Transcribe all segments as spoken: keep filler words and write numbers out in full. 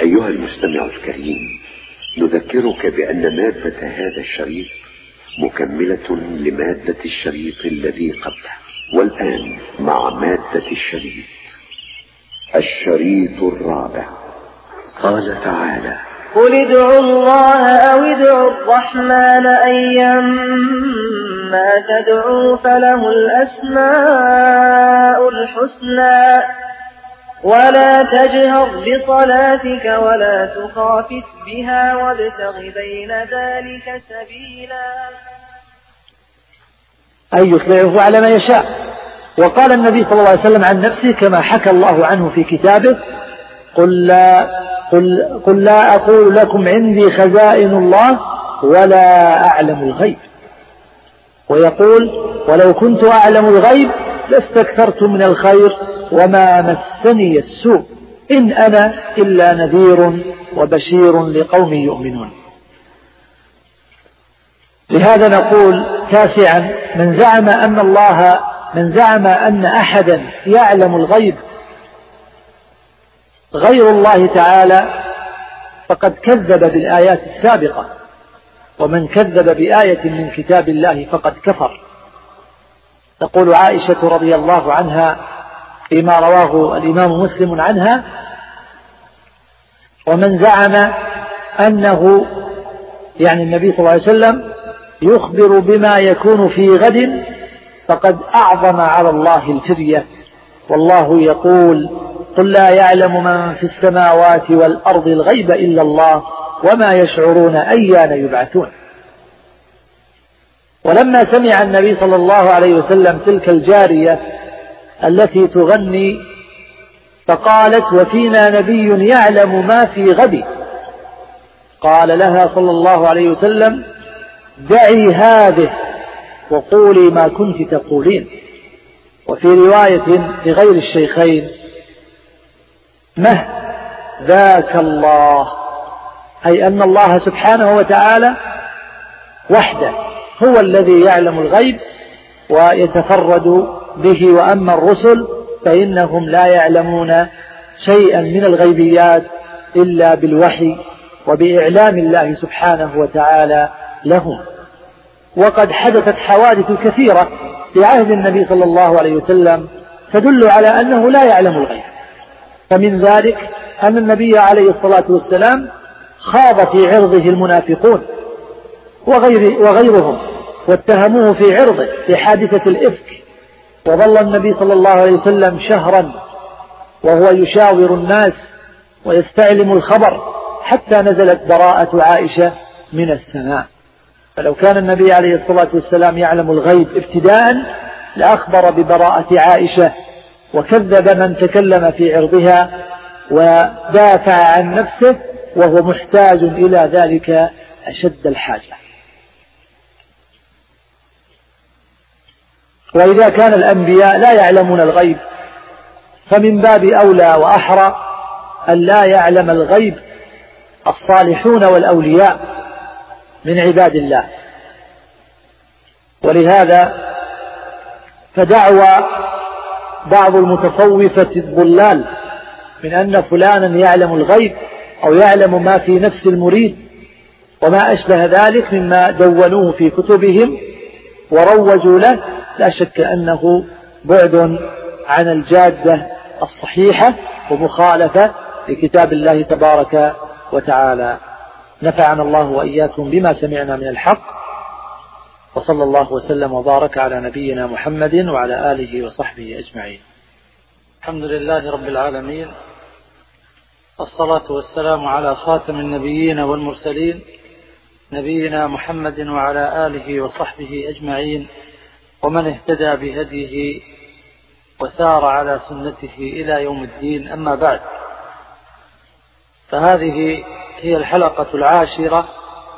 أيها المستمع الكريم، نذكرك بأن مادة هذا الشريط مكملة لمادة الشريط الذي قبله. والآن مع مادة الشريط الشريط الرابع. قال تعالى: قل ادعوا الله أو ادعوا الرحمن أيما تدعوا فله الأسماء الحسنى ولا تجهر بصلاتك ولا تخافت بها وابتغ بين ذلك سبيلا. أي يطلعه على ما يشاء. وقال النبي صلى الله عليه وسلم عن نفسه كما حكى الله عنه في كتابه: قل لا, قل, قل لا أقول لكم عندي خزائن الله ولا أعلم الغيب. ويقول: ولو كنت أعلم الغيب لاستكثرت من الخير وما مسني السوء إن أنا إلا نذير وبشير لقوم يؤمنون. لهذا نقول تاسعا: من زعم أن الله من زعم أن أحدا يعلم الغيب غير الله تعالى فقد كذب بالآيات السابقة، ومن كذب بآية من كتاب الله فقد كفر. تقول عائشة رضي الله عنها فيما رواه الإمام مسلم عنها: ومن زعم أنه يعني النبي صلى الله عليه وسلم يخبر بما يكون في غد فقد أعظم على الله الفرية، والله يقول: قل لا يعلم من في السماوات والأرض الغيب إلا الله وما يشعرون أيان يبعثون. ولما سمع النبي صلى الله عليه وسلم تلك الجارية التي تغني فقالت: وفينا نبي يعلم ما في غد، قال لها صلى الله عليه وسلم: دعي هذه وقولي ما كنت تقولين. وفي رواية لغير الشيخين: مه ذاك الله، أي أن الله سبحانه وتعالى وحده هو الذي يعلم الغيب ويتفرد به، وأما الرسل فإنهم لا يعلمون شيئا من الغيبيات إلا بالوحي وبإعلام الله سبحانه وتعالى لهم. وقد حدثت حوادث كثيرة في عهد النبي صلى الله عليه وسلم تدل على أنه لا يعلم الغيب. فمن ذلك أن النبي عليه الصلاة والسلام خاض في عرضه المنافقون وغير وغيرهم واتهموه في عرضه في حادثة الإفك، وظل النبي صلى الله عليه وسلم شهرا وهو يشاور الناس ويستعلم الخبر حتى نزلت براءة عائشة من السماء. فلو كان النبي عليه الصلاة والسلام يعلم الغيب ابتداء لأخبر ببراءة عائشة وكذب من تكلم في عرضها ودافع عن نفسه وهو محتاج إلى ذلك أشد الحاجة. وإذا كان الأنبياء لا يعلمون الغيب فمن باب أولى وأحرى أن لا يعلم الغيب الصالحون والأولياء من عباد الله. ولهذا فدعوى بعض المتصوفة الضلال من أن فلانا يعلم الغيب أو يعلم ما في نفس المريد وما أشبه ذلك مما دونوه في كتبهم وروجوا له، لا شك أنه بعد عن الجادة الصحيحة ومخالفة لكتاب الله تبارك وتعالى. نفعنا الله وإياكم بما سمعنا من الحق، وصلى الله وسلم وبارك على نبينا محمد وعلى آله وصحبه أجمعين. الحمد لله رب العالمين، والصلاة والسلام على خاتم النبيين والمرسلين نبينا محمد وعلى آله وصحبه أجمعين، ومن اهتدى بهديه وسار على سنته إلى يوم الدين. أما بعد، فهذه هي الحلقة العاشرة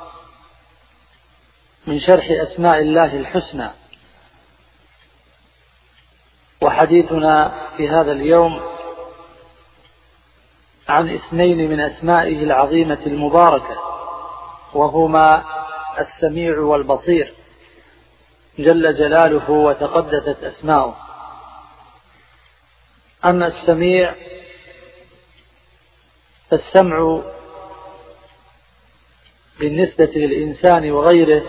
من شرح أسماء الله الحسنى، وحديثنا في هذا اليوم عن اسمين من أسمائه العظيمة المباركة، وهما السميع والبصير جل جلاله وتقدست أسماؤه. أما السميع السمع بالنسبة للإنسان وغيره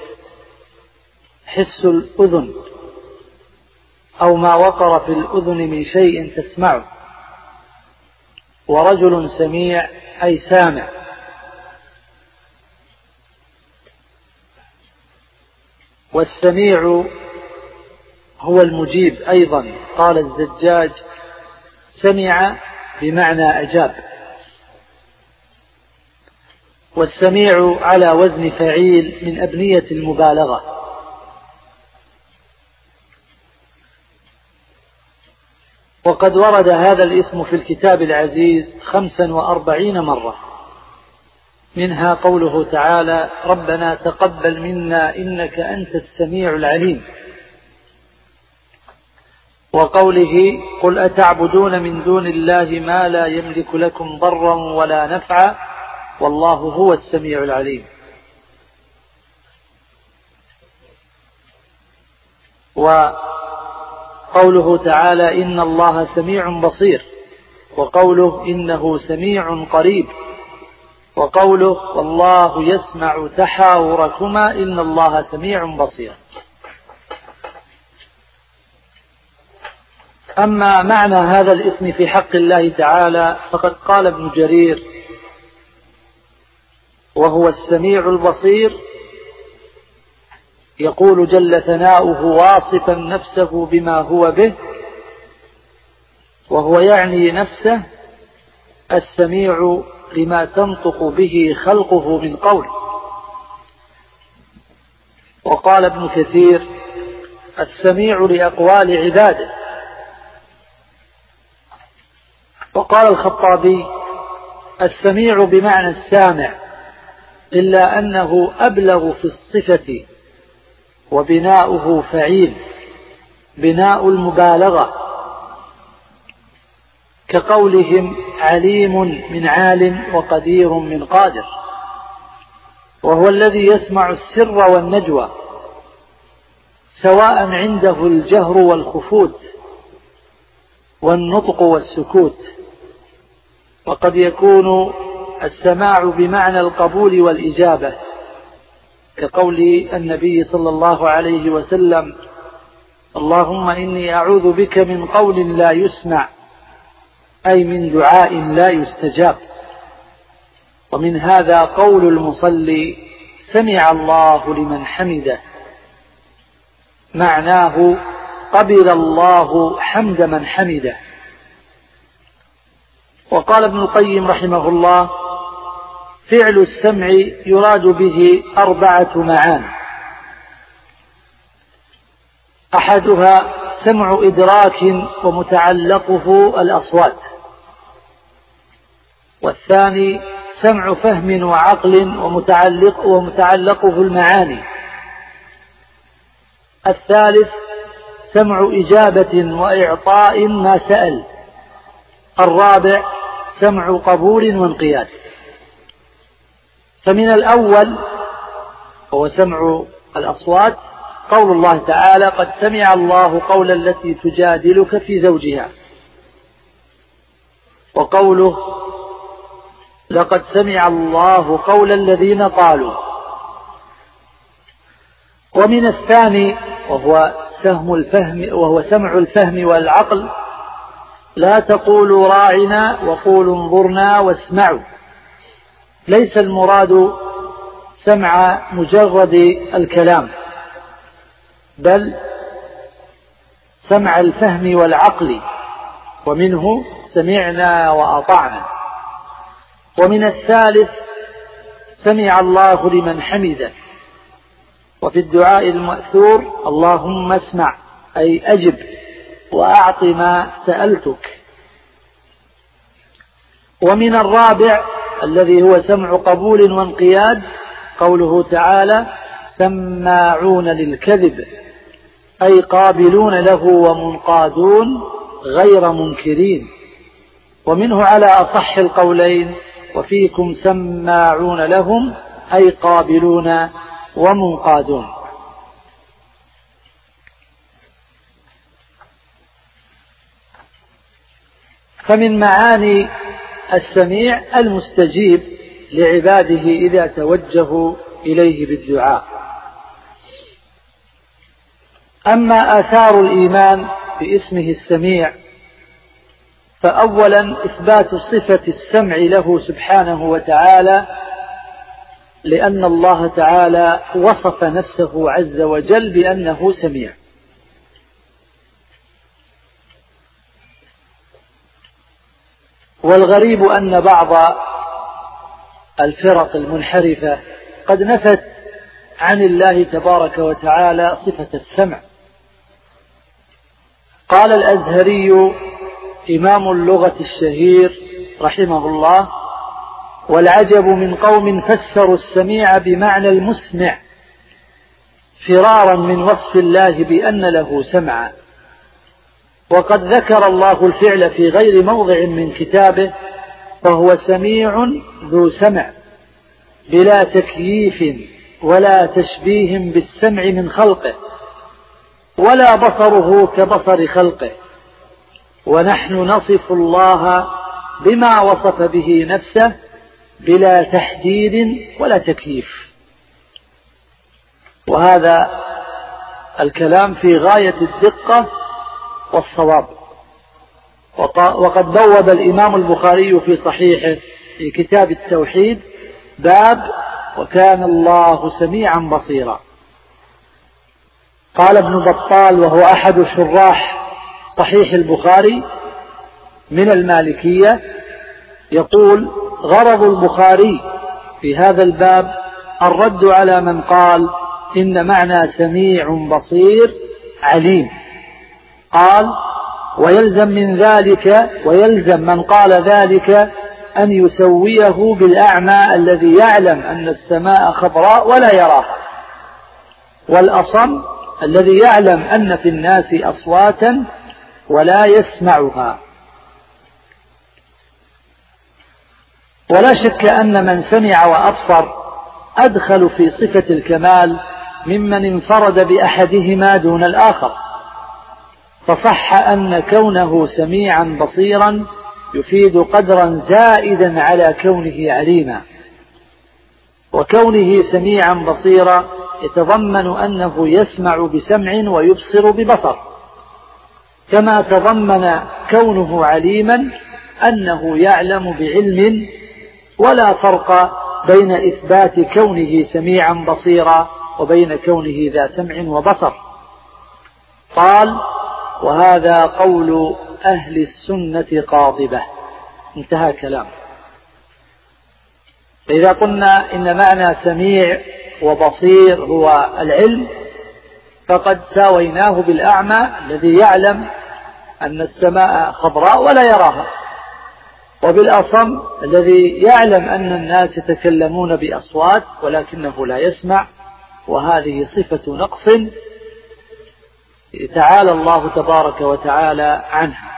حس الأذن أو ما وقر في الأذن من شيء تسمعه، ورجل سميع أي سامع. والسميع هو المجيب أيضا، قال الزجاج: سمع بمعنى أجاب. والسميع على وزن فعيل من أبنية المبالغة. وقد ورد هذا الاسم في الكتاب العزيز خمسا وأربعين مرة، منها قوله تعالى: ربنا تقبل منا إنك أنت السميع العليم، وقوله: قل أتعبدون من دون الله ما لا يملك لكم ضرا ولا نفعا والله هو السميع العليم. وقوله تعالى: إن الله سميع بصير، وقوله: إنه سميع قريب، وقوله: والله يسمع تحاوركما إن الله سميع بصير. أما معنى هذا الاسم في حق الله تعالى فقد قال ابن جرير: وهو السميع البصير، يقول جل ثناؤه واصفا نفسه بما هو به، وهو يعني نفسه السميع لما تنطق به خلقه من قول. وقال ابن كثير: السميع لأقوال عباده. وقال الخطابي: السميع بمعنى السامع، إلا أنه أبلغ في الصفة، وبناؤه فعيل بناء المبالغة، كقولهم عليم من عالم وقدير من قادر. وهو الذي يسمع السر والنجوى، سواء عنده الجهر والخفوت والنطق والسكوت. وقد يكون السماع بمعنى القبول والإجابة، كقول النبي صلى الله عليه وسلم: اللهم إني أعوذ بك من قول لا يسمع، أي من دعاء لا يستجاب. ومن هذا قول المصلي: سمع الله لمن حمده، معناه قبل الله حمد من حمده. وقال ابن القيم رحمه الله: فعل السمع يراد به أربعة معان: أحدها سمع إدراك ومتعلقه الأصوات، والثاني سمع فهم وعقل ومتعلق ومتعلقه المعاني، الثالث سمع إجابة وإعطاء ما سأل، الرابع سمع قبول وانقياد. فمن الأول هو سمع الأصوات، قول الله تعالى: قد سمع الله قول التي تجادلك في زوجها، وقوله: لقد سمع الله قول الذين قالوا. ومن الثاني وهو سهم الفهم، وهو سمع الفهم والعقل: لا تقولوا راعنا وقولوا انظرنا واسمعوا. ليس المراد سمع مجرد الكلام، بل سمع الفهم والعقل، ومنه سمعنا وأطعنا. ومن الثالث سمع الله لمن حمده. وفي الدعاء المأثور: اللهم اسمع، أي أجب وأعط ما سألتك. ومن الرابع الذي هو سمع قبول وانقياد، قوله تعالى: سماعون للكذب، أي قابلون له ومنقادون غير منكرين. ومنه على أصح القولين: وفيكم سماعون لهم، أي قابلون ومنقادون. فمن معاني السميع المستجيب لعباده إذا توجهوا إليه بالدعاء. أما آثار الإيمان باسمه السميع، فأولا إثبات صفة السمع له سبحانه وتعالى، لأن الله تعالى وصف نفسه عز وجل بأنه سميع. والغريب أن بعض الفرق المنحرفة قد نفت عن الله تبارك وتعالى صفة السمع. قال الأزهري إمام اللغة الشهير رحمه الله: والعجب من قوم فسروا السميع بمعنى المسمع فرارا من وصف الله بأن له سمعا، وقد ذكر الله الفعل في غير موضع من كتابه، فهو سميع ذو سمع بلا تكييف ولا تشبيه بالسمع من خلقه، ولا بصره كبصر خلقه، ونحن نصف الله بما وصف به نفسه بلا تحديد ولا تكييف. وهذا الكلام في غاية الدقة والصواب. وقد بوب الإمام البخاري في صحيحه في كتاب التوحيد باب وكان الله سميعا بصيرا. قال ابن بطال وهو أحد شراح صحيح البخاري من المالكية، يقول: غرض البخاري في هذا الباب الرد على من قال إن معنى سميع بصير عليم. قال: ويلزم من ذلك ويلزم من قال ذلك أن يسويه بالأعمى الذي يعلم أن السماء خضراء ولا يراها، والأصم الذي يعلم أن في الناس أصواتا ولا يسمعها. ولا شك أن من سمع وأبصر أدخل في صفة الكمال ممن انفرد بأحدهما دون الآخر، فصح أن كونه سميعا بصيرا يفيد قدرا زائدا على كونه عليما، وكونه سميعا بصيرا يتضمن أنه يسمع بسمع ويبصر ببصر، كما تضمن كونه عليما أنه يعلم بعلم، ولا فرق بين إثبات كونه سميعا بصيرا وبين كونه ذا سمع وبصر. قال: وهذا قول أهل السنة قاطبة. انتهى كلام. إذا قلنا إن معنى سميع وبصير هو العلم، فقد ساويناه بالأعمى الذي يعلم أن السماء خضراء ولا يراها، وبالأصم الذي يعلم أن الناس يتكلمون بأصوات ولكنه لا يسمع، وهذه صفة نقص تعالى الله تبارك وتعالى عنها.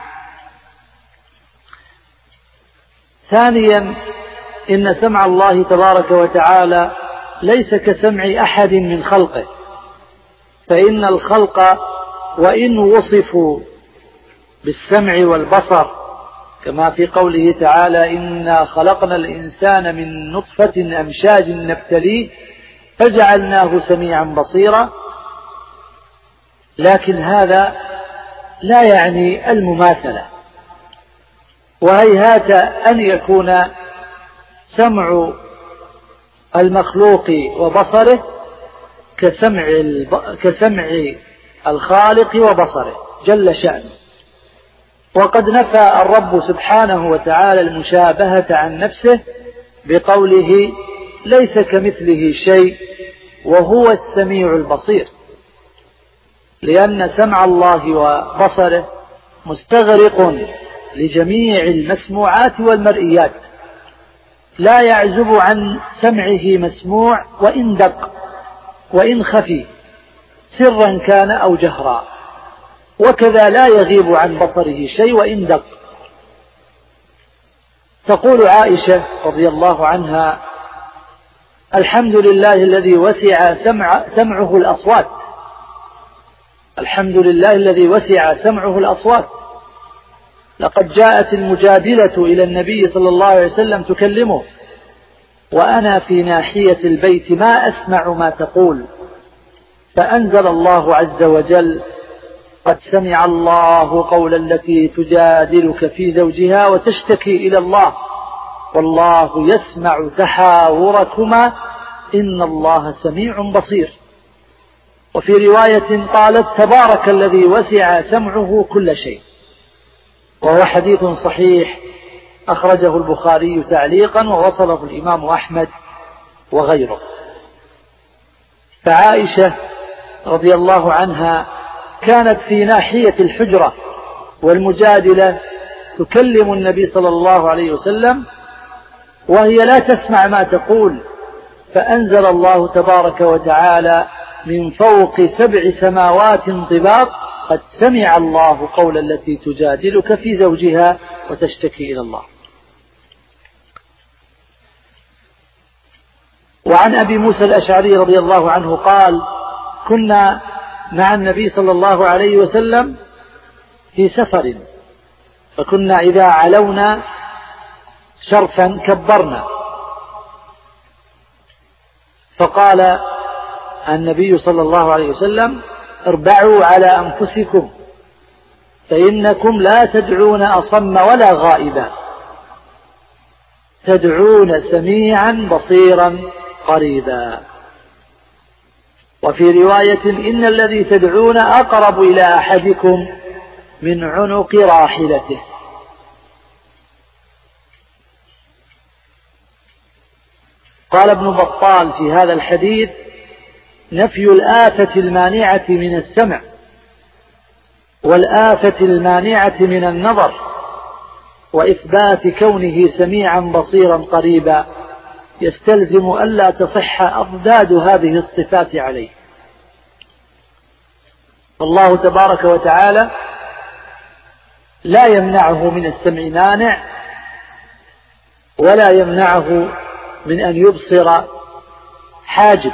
ثانيا، إن سمع الله تبارك وتعالى ليس كسمع أحد من خلقه، فإن الخلق وإن وصفوا بالسمع والبصر كما في قوله تعالى: إنا خلقنا الإنسان من نطفة أمشاج نبتليه فجعلناه سميعا بصيرا، لكن هذا لا يعني المماثلة، وهيهات أن يكون سمع المخلوق وبصره كسمع, الب... كسمع الخالق وبصره جل شأنه. وقد نفى الرب سبحانه وتعالى المشابهة عن نفسه بقوله: ليس كمثله شيء وهو السميع البصير، لأن سمع الله وبصره مستغرق لجميع المسموعات والمرئيات، لا يعزب عن سمعه مسموع وإن دق وإن خفي، سرا كان أو جهرا، وكذا لا يغيب عن بصره شيء وإن دق. تقول عائشة رضي الله عنها: الحمد لله الذي وسع سمع سمعه الأصوات، الحمد لله الذي وسع سمعه الأصوات، لقد جاءت المجادلة إلى النبي صلى الله عليه وسلم تكلمه وأنا في ناحية البيت ما أسمع ما تقول، فأنزل الله عز وجل: قد سمع الله قول التي تجادلك في زوجها وتشتكي إلى الله والله يسمع تحاوركما إن الله سميع بصير. وفي رواية قالت: تبارك الذي وسع سمعه كل شيء، وهو حديث صحيح أخرجه البخاري تعليقا ووصله الإمام أحمد وغيره. فعائشة رضي الله عنها كانت في ناحية الحجرة والمجادلة تكلم النبي صلى الله عليه وسلم وهي لا تسمع ما تقول، فأنزل الله تبارك وتعالى من فوق سبع سماوات طباق: قد سمع الله قول التي تجادلك في زوجها وتشتكي إلى الله. وعن أبي موسى الأشعري رضي الله عنه قال: كنا مع النبي صلى الله عليه وسلم في سفر، فكنا إذا علونا شرفا كبرنا، فقال النبي صلى الله عليه وسلم: اربعوا على أنفسكم فإنكم لا تدعون أصم ولا غائبا، تدعون سميعا بصيرا قريبا. وفي رواية: إن الذي تدعون أقرب إلى أحدكم من عنق راحلته. قال ابن بطال في هذا الحديث: نفي الآفة المانعة من السمع والآفة المانعة من النظر، وإثبات كونه سميعا بصيرا قريبا، يستلزم ألا تصح أضداد هذه الصفات عليه. الله تبارك وتعالى لا يمنعه من السمع مانع ولا يمنعه من أن يبصر حاجب.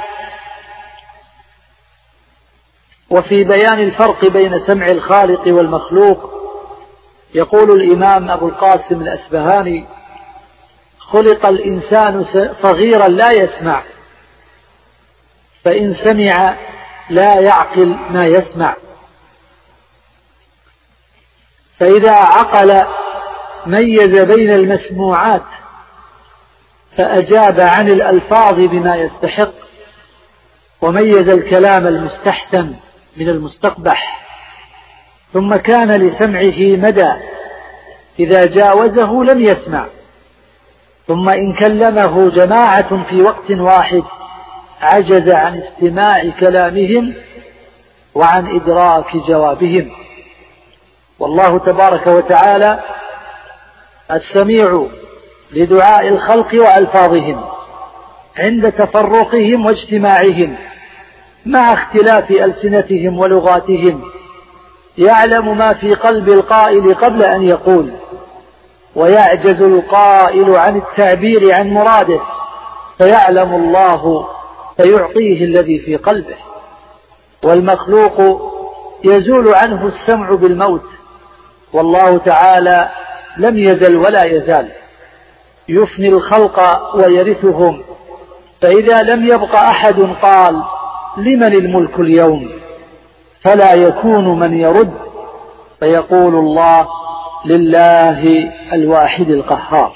وفي بيان الفرق بين سمع الخالق والمخلوق يقول الإمام أبو القاسم الأسبهاني: خلق الإنسان صغيرا لا يسمع، فإن سمع لا يعقل ما يسمع، فإذا عقل ميز بين المسموعات فأجاب عن الألفاظ بما يستحق، وميز الكلام المستحسن من المستقبح، ثم كان لسمعه مدى إذا جاوزه لم يسمع، ثم إن كلمه جماعة في وقت واحد عجز عن استماع كلامهم وعن إدراك جوابهم. والله تبارك وتعالى السميع لدعاء الخلق وألفاظهم عند تفرقهم واجتماعهم مع اختلاف ألسنتهم ولغاتهم، يعلم ما في قلب القائل قبل أن يقول، ويعجز القائل عن التعبير عن مراده، فيعلم الله فيعطيه الذي في قلبه. والمخلوق يزول عنه السمع بالموت، والله تعالى لم يزل ولا يزال يفني الخلق ويرثهم، فإذا لم يبق أحد قال: لمن الملك اليوم؟ فلا يكون من يرد، فيقول الله: لله الواحد القهار.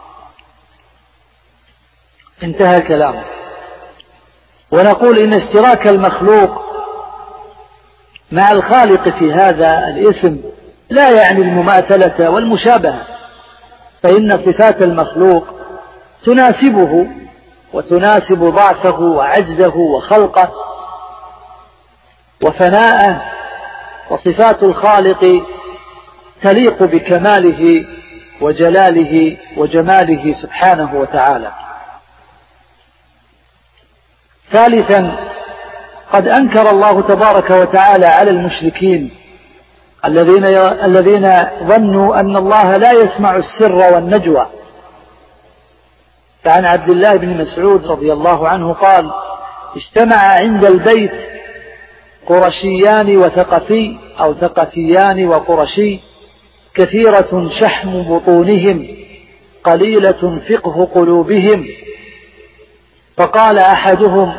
انتهى كلامه. ونقول إن اشتراك المخلوق مع الخالق في هذا الاسم لا يعني المماثلة والمشابهة، فإن صفات المخلوق تناسبه وتناسب ضعفه وعجزه وخلقه وفناءه، وصفات الخالق تليق بكماله وجلاله وجماله سبحانه وتعالى. ثالثا، قد أنكر الله تبارك وتعالى على المشركين الذين الذين ظنوا أن الله لا يسمع السر والنجوى. فعن عبد الله بن مسعود رضي الله عنه قال: اجتمع عند البيت قرشيان وثقفي أو ثقفيان وقرشي، كثيرة شحم بطونهم قليلة فقه قلوبهم. فقال أحدهم: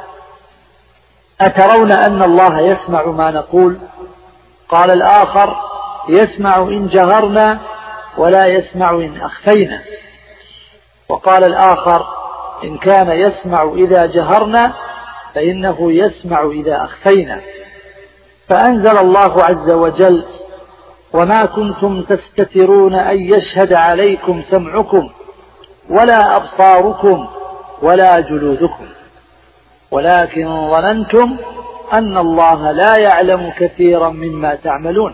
أترون أن الله يسمع ما نقول؟ قال الآخر: يسمع إن جهرنا ولا يسمع إن أخفينا. وقال الآخر: إن كان يسمع إذا جهرنا فإنه يسمع إذا أخفينا. فأنزل الله عز وجل: وما كنتم تستترون أن يشهد عليكم سمعكم ولا أبصاركم ولا جلودكم ولكن ظننتم أن الله لا يعلم كثيرا مما تعملون.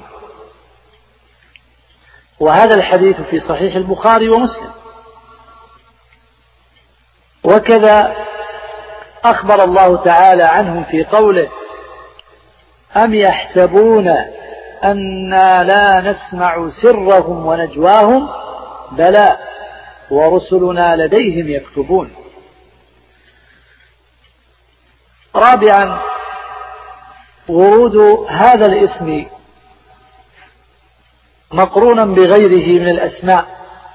وهذا الحديث في صحيح البخاري ومسلم. وكذا أخبر الله تعالى عنهم في قوله: أم يحسبون أنا لا نسمع سرهم ونجواهم بلى ورسلنا لديهم يكتبون. رابعا، ورود هذا الاسم مقرونا بغيره من الأسماء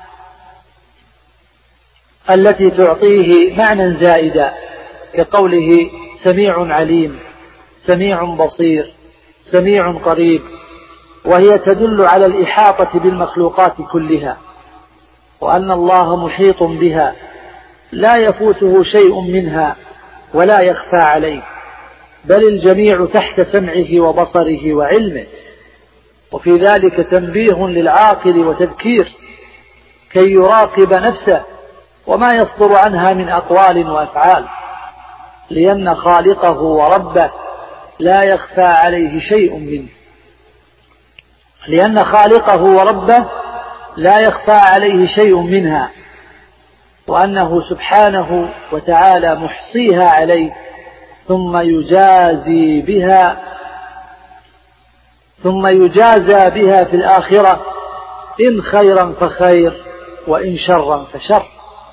التي تعطيه معنى زائدا، كقوله سميع عليم، سميع بصير، سميع قريب، وهي تدل على الإحاطة بالمخلوقات كلها، وأن الله محيط بها لا يفوته شيء منها ولا يخفى عليه، بل الجميع تحت سمعه وبصره وعلمه. وفي ذلك تنبيه للعاقل وتذكير كي يراقب نفسه وما يصدر عنها من أقوال وأفعال، لأن خالقه وربه لا يخفى عليه شيء منه لأن خالقه وربه لا يخفى عليه شيء منها، وأنه سبحانه وتعالى محصيها عليه، ثم يجازي بها ثم يجازى بها في الآخرة، إن خيرا فخير وإن شرا فشر.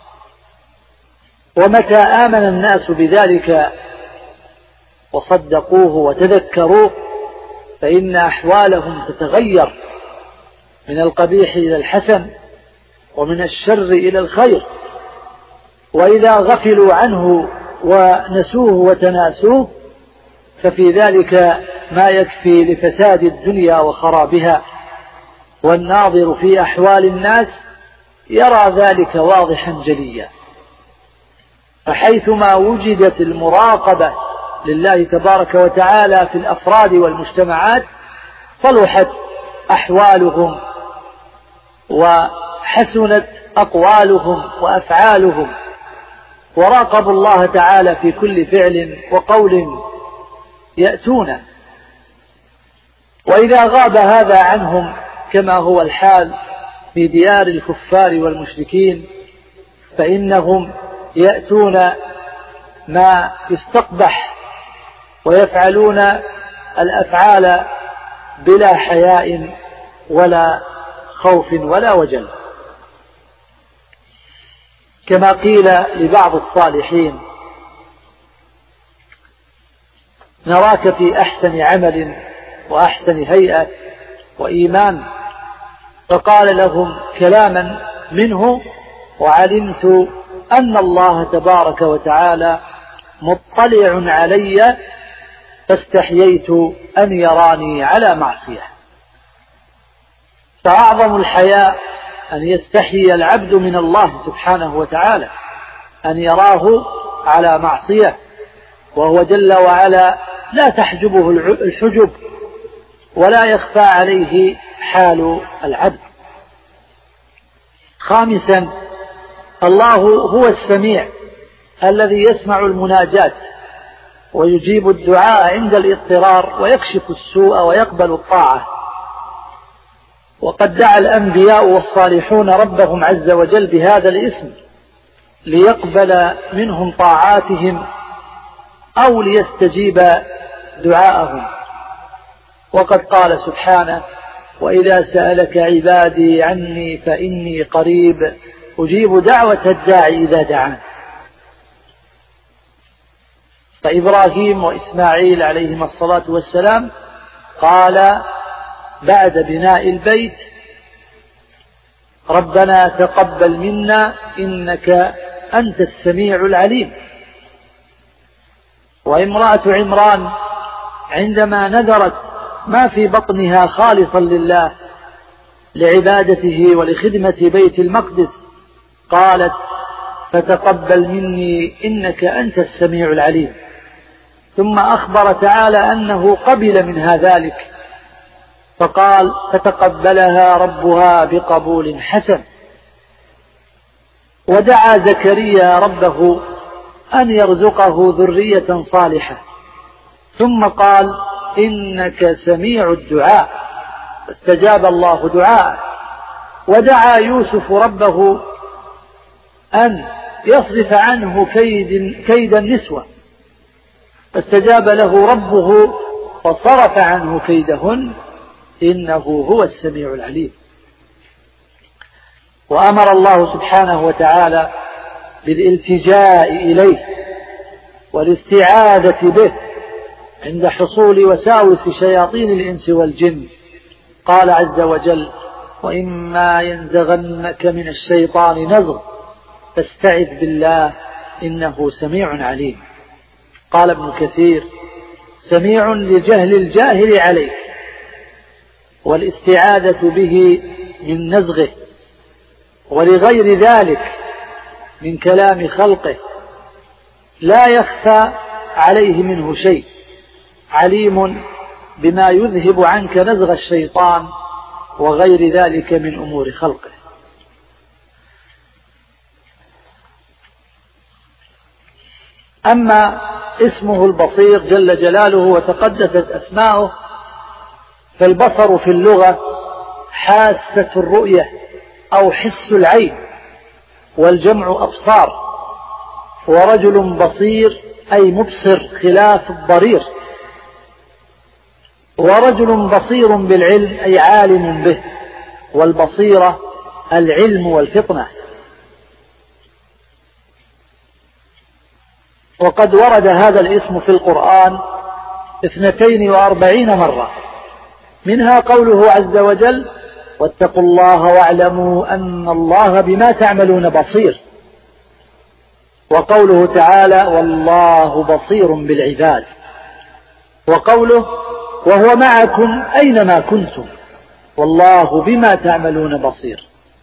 ومتى آمن الناس بذلك وصدقوه وتذكروه فإن أحوالهم تتغير من القبيح إلى الحسن ومن الشر إلى الخير. وإذا غفلوا عنه ونسوه وتناسوه ففي ذلك ما يكفي لفساد الدنيا وخرابها، والناظر في أحوال الناس يرى ذلك واضحا جليا. فحيثما وجدت المراقبة لله تبارك وتعالى في الأفراد والمجتمعات صلحت أحوالهم وحسنت أقوالهم وأفعالهم، وراقبوا الله تعالى في كل فعل وقول يأتونه. وإذا غاب هذا عنهم كما هو الحال في ديار الكفار والمشركين فإنهم يأتون ما يستقبح ويفعلون الأفعال بلا حياء ولا خوف ولا وجل، كما قيل لبعض الصالحين: نراك في أحسن عمل وأحسن هيئة وإيمان. فقال لهم كلاما منه: وعلمت أن الله تبارك وتعالى مطلع علي فاستحييت أن يراني على معصية. فأعظم الحياء أن يستحيي العبد من الله سبحانه وتعالى، أن يراه على معصية، وهو جل وعلا لا تحجبه الحجب ولا يخفى عليه حال العبد. خامسا، الله هو السميع الذي يسمع المناجات ويجيب الدعاء عند الاضطرار ويكشف السوء ويقبل الطاعة. وقد دعا الأنبياء والصالحون ربهم عز وجل بهذا الاسم ليقبل منهم طاعاتهم أو ليستجيب دعاءهم. وقد قال سبحانه: وإذا سألك عبادي عني فإني قريب أجيب دعوة الداعي إذا دعان. فإبراهيم وإسماعيل عليهما الصلاة والسلام قال بعد بناء البيت: ربنا تقبل منا إنك أنت السميع العليم. وامرأة عمران عندما نذرت ما في بطنها خالصا لله لعبادته ولخدمة بيت المقدس قالت فتقبل مني إنك أنت السميع العليم، ثم أخبر تعالى أنه قبل منها ذلك فقال فتقبلها ربها بقبول حسن. ودعا زكريا ربه أن يرزقه ذرية صالحة، ثم قال إنك سميع الدعاء، فاستجاب الله دعاءه. ودعا يوسف ربه أن يصرف عنه كيد, كيد النسوة، فاستجاب له ربه فصرف عنه كيدهن إنه هو السميع العليم. وأمر الله سبحانه وتعالى بالالتجاء إليه والاستعاذة به عند حصول وساوس شياطين الإنس والجن. قال عز وجل وإما ينزغنك من الشيطان نزغ فاستعذ بالله إنه سميع عليم. قال ابن كثير سميع لجهل الجاهل عليك، والاستعاذة به من نزغه ولغير ذلك من كلام خلقه لا يخفى عليه منه شيء، عليم بما يذهب عنك نزغ الشيطان وغير ذلك من أمور خلقه. أما اسمه البصير جل جلاله وتقدست أسماؤه، فالبصر في اللغة حاسة الرؤية أو حس العين، والجمع أبصار. ورجل بصير أي مبصر خلاف الضرير. ورجل بصير بالعلم أي عالم به، والبصيرة العلم والفطنة. وقد ورد هذا الاسم في القرآن اثنتين وأربعين مرة، منها قوله عز وجل واتقوا الله واعلموا أن الله بما تعملون بصير، وقوله تعالى والله بصير بالعباد، وقوله وهو معكم أينما كنتم والله بما تعملون بصير،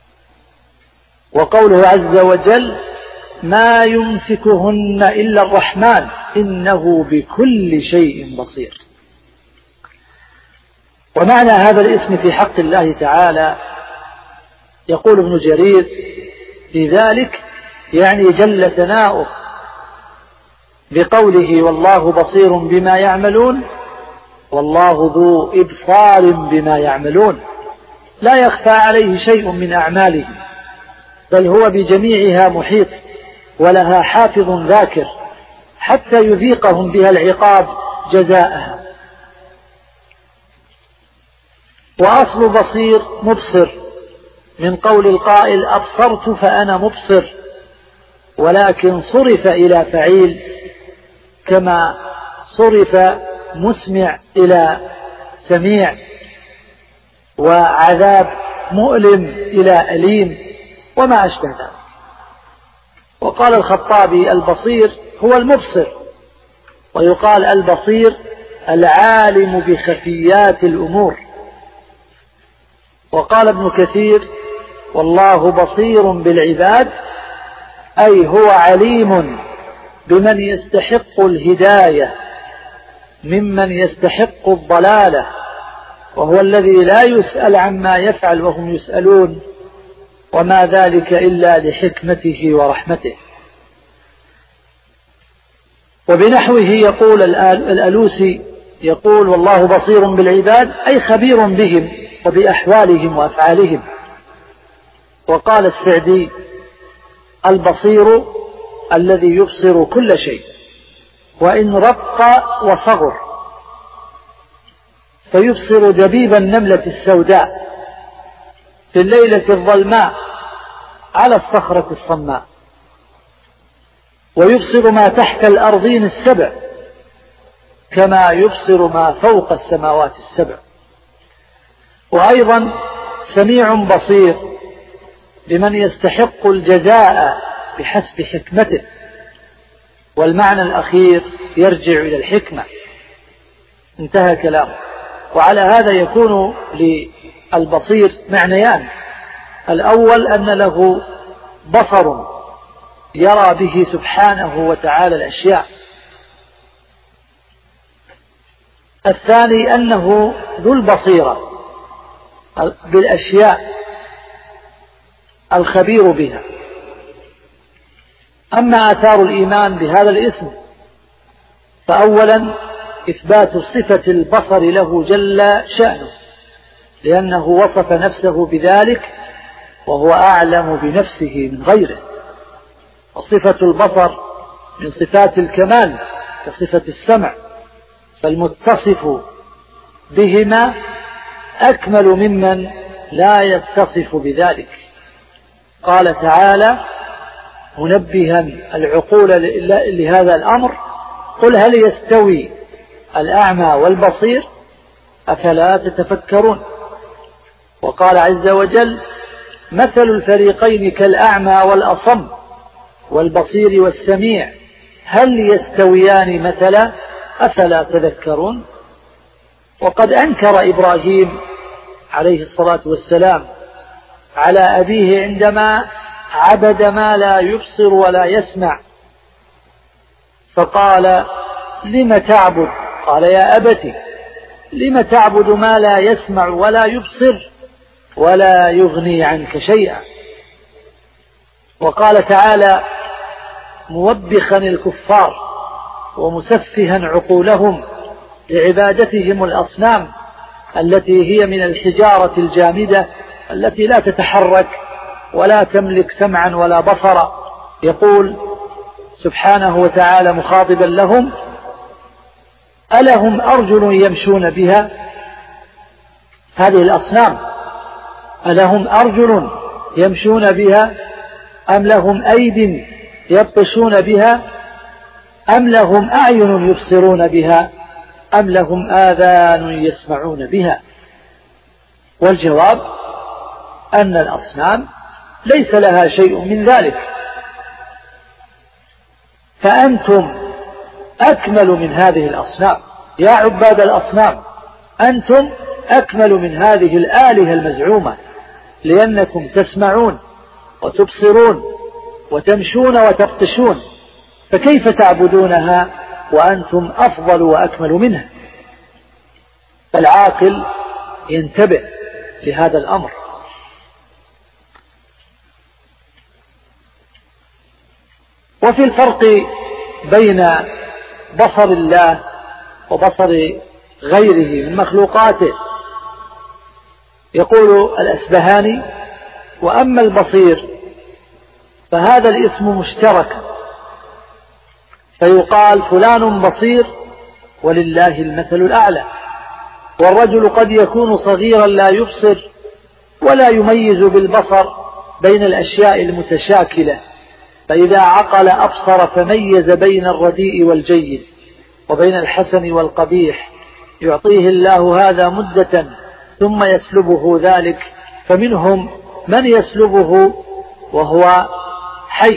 وقوله عز وجل ما يمسكهن إلا الرحمن إنه بكل شيء بصير. ومعنى هذا الاسم في حق الله تعالى يقول ابن جرير في ذلك يعني جل ثناؤه بقوله والله بصير بما يعملون، والله ذو إبصار بما يعملون، لا يخفى عليه شيء من أعمالهم، بل هو بجميعها محيط ولها حافظ ذاكر حتى يذيقهم بها العقاب جزاءها. وأصل بصير مبصر من قول القائل أبصرت فأنا مبصر، ولكن صرف إلى فعيل كما صرف مسمع إلى سميع، وعذاب مؤلم إلى أليم وما أشبه ذلك. وقال الخطابي البصير هو المبصر، ويقال البصير العالم بخفيات الأمور. وقال ابن كثير والله بصير بالعباد أي هو عليم بمن يستحق الهداية ممن يستحق الضلالة، وهو الذي لا يسأل عما يفعل وهم يسألون، وما ذلك إلا لحكمته ورحمته. وبنحوه يقول الألوسي يقول والله بصير بالعباد أي خبير بهم وبأحوالهم وأفعالهم. وقال السعدي البصير الذي يبصر كل شيء وإن رق وصغر، فيبصر دبيب النملة السوداء في الليلة الظلماء على الصخرة الصماء، ويبصر ما تحت الأرضين السبع كما يبصر ما فوق السماوات السبع. وأيضا سميع بصير بمن يستحق الجزاء بحسب حكمته، والمعنى الأخير يرجع إلى الحكمة. انتهى كلامه. وعلى هذا يكون للبصير معنيان: الأول أن له بصر يرى به سبحانه وتعالى الأشياء، الثاني أنه ذو البصيرة بالأشياء الخبير بها. أما آثار الإيمان بهذا الاسم فأولا إثبات صفة البصر له جل شأنه، لأنه وصف نفسه بذلك وهو أعلم بنفسه من غيره. وصفة البصر من صفات الكمال كصفة السمع، فالمتصف بهما أكمل ممن لا يتصف بذلك. قال تعالى منبها العقول لهذا الأمر: قل هل يستوي الأعمى والبصير أفلا تتفكرون. وقال عز وجل: مثل الفريقين كالأعمى والأصم والبصير والسميع هل يستويان مثلا أفلا تذكرون. وقد أنكر إبراهيم عليه الصلاة والسلام على أبيه عندما عبد ما لا يبصر ولا يسمع، فقال: لم تعبد؟ قال: يا أبت لم تعبد ما لا يسمع ولا يبصر ولا يغني عنك شيئا. وقال تعالى موبخا الكفار ومسفها عقولهم لعبادتهم الأصنام التي هي من الحجارة الجامدة التي لا تتحرك ولا تملك سمعا ولا بصرا. يقول سبحانه وتعالى مخاطبا لهم: ألهم أرجل يمشون بها؟ هذه الأصنام ألهم أرجل يمشون بها أم لهم أيد يبطشون بها أم لهم أعين يبصرون بها أم لهم آذان يسمعون بها؟ والجواب أن الأصنام ليس لها شيء من ذلك، فأنتم أكمل من هذه الأصنام يا عباد الأصنام، أنتم أكمل من هذه الآلهة المزعومة، لأنكم تسمعون وتبصرون وتمشون وتبطشون، فكيف تعبدونها وأنتم أفضل وأكمل منها؟ فالعاقل ينتبه لهذا الأمر. وفي الفرق بين بصر الله وبصر غيره من مخلوقاته يقول الأسبهاني: وأما البصير فهذا الاسم مشترك، فيقال فلان بصير ولله المثل الأعلى. والرجل قد يكون صغيرا لا يبصر ولا يميز بالبصر بين الأشياء المتشاكلة، فإذا عقل أبصر فميز بين الرديء والجيد وبين الحسن والقبيح، يعطيه الله هذا مدة ثم يسلبه ذلك، فمنهم من يسلبه وهو حي،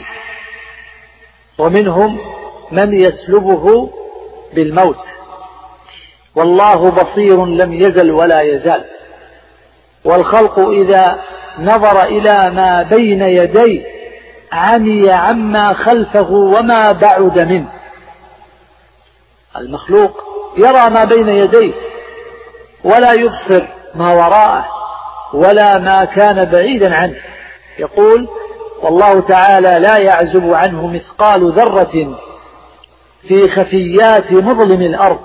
ومنهم من يسلبه بالموت. والله بصير لم يزل ولا يزال. والخلق إذا نظر إلى ما بين يديه عمي عما خلفه وما بعد منه. المخلوق يرى ما بين يديه ولا يبصر ما وراءه ولا ما كان بعيدا عنه. يقول: والله تعالى لا يعزب عنه مثقال ذرة في خفيات مظلم الأرض.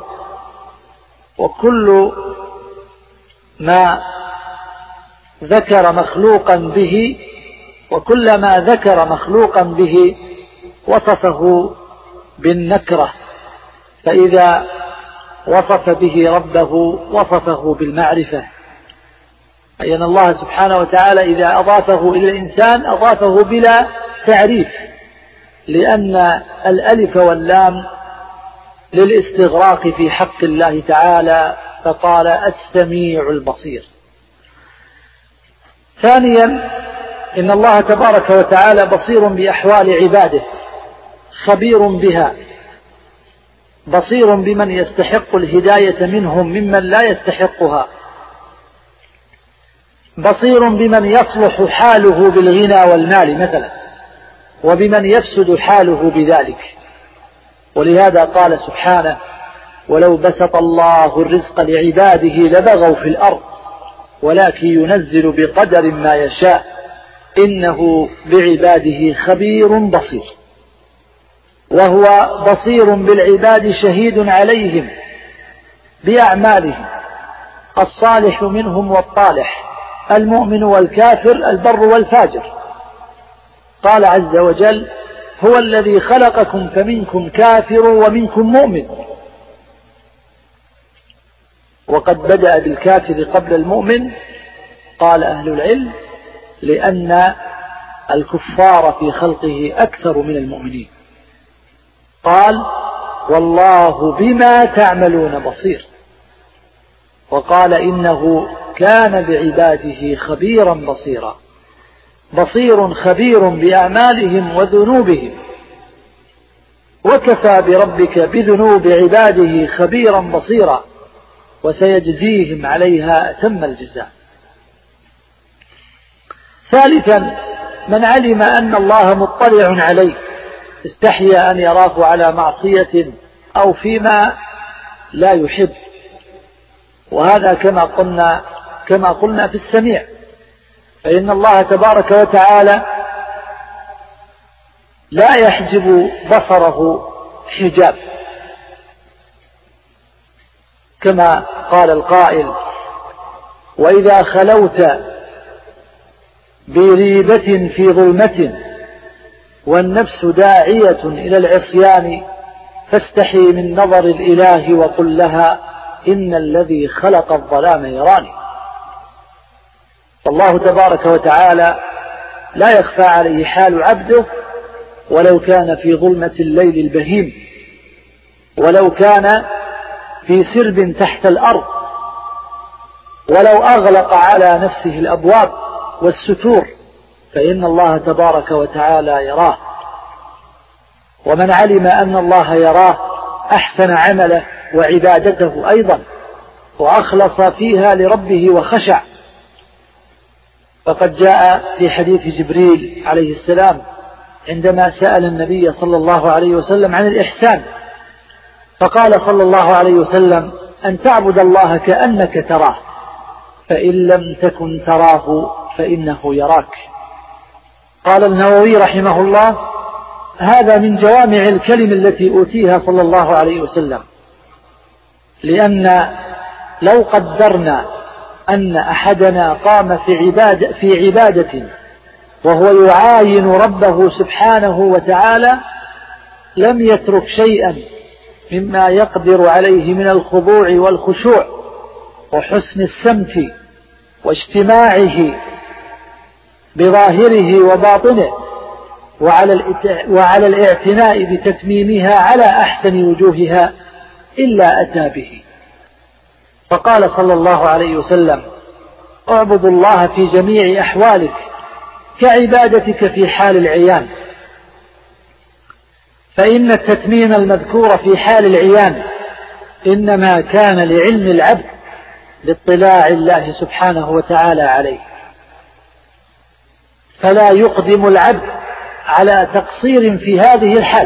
وكل ما ذكر مخلوقا به وكل ما ذكر مخلوقا به وصفه بالنكرة، فإذا وصف به ربه وصفه بالمعرفة. أي أن الله سبحانه وتعالى إذا أضافه إلى الإنسان أضافه بلا تعريف، لأن الألف واللام للاستغراق في حق الله تعالى، فقال السميع البصير. ثانيا إن الله تبارك وتعالى بصير بأحوال عباده، خبير بها، بصير بمن يستحق الهداية منهم ممن لا يستحقها، بصير بمن يصلح حاله بالغنى والمال مثلا، وبمن يفسد حاله بذلك. ولهذا قال سبحانه: ولو بسط الله الرزق لعباده لبغوا في الأرض ولكن ينزل بقدر ما يشاء إنه بعباده خبير بصير. وهو بصير بالعباد شهيد عليهم بأعمالهم، الصالح منهم والطالح، المؤمن والكافر، البر والفاجر. قال عز وجل: هو الذي خلقكم فمنكم كافر ومنكم مؤمن. وقد بدأ بالكافر قبل المؤمن، قال أهل العلم، لأن الكفار في خلقه أكثر من المؤمنين. قال: والله بما تعملون بصير. وقال: إنه كان بعباده خبيرا بصيرا. بصير خبير بأعمالهم وذنوبهم، وكفى بربك بذنوب عباده خبيرا بصيرا، وسيجزيهم عليها أتم الجزاء. ثالثا: من علم أن الله مطلع عليه استحيا أن يراه على معصية أو فيما لا يحب، وهذا كما قلنا كما قلنا في السميع، فإن الله تبارك وتعالى لا يحجب بصره حجاب، كما قال القائل: وإذا خلوت بريبة في ظلمة والنفس داعية إلى العصيان فاستحي من نظر الإله وقل لها إن الذي خلق الظلام يراني. فالله تبارك وتعالى لا يخفى عليه حال عبده، ولو كان في ظلمة الليل البهيم، ولو كان في سرب تحت الأرض، ولو أغلق على نفسه الأبواب والستور، فإن الله تبارك وتعالى يراه. ومن علم أن الله يراه أحسن عمله وعبادته أيضا، وأخلص فيها لربه وخشع. فقد جاء في حديث جبريل عليه السلام عندما سأل النبي صلى الله عليه وسلم عن الإحسان، فقال صلى الله عليه وسلم: أن تعبد الله كأنك تراه، فإن لم تكن تراه فإنه يراك. قال النووي رحمه الله: هذا من جوامع الكلم التي أوتيها صلى الله عليه وسلم، لأن لو قدرنا أن أحدنا قام في عبادة, في عبادة وهو يعاين ربه سبحانه وتعالى لم يترك شيئا مما يقدر عليه من الخضوع والخشوع وحسن السمت واجتماعه بظاهره وباطنه، وعلى الاعتناء بتتميمها على أحسن وجوهها إلا أتى به. فقال صلى الله عليه وسلم: اعبد الله في جميع أحوالك كعبادتك في حال العيان، فإن التتميم المذكور في حال العيان إنما كان لعلم العبد لاطلاع الله سبحانه وتعالى عليه، فلا يقدم العبد على تقصير في هذه الحال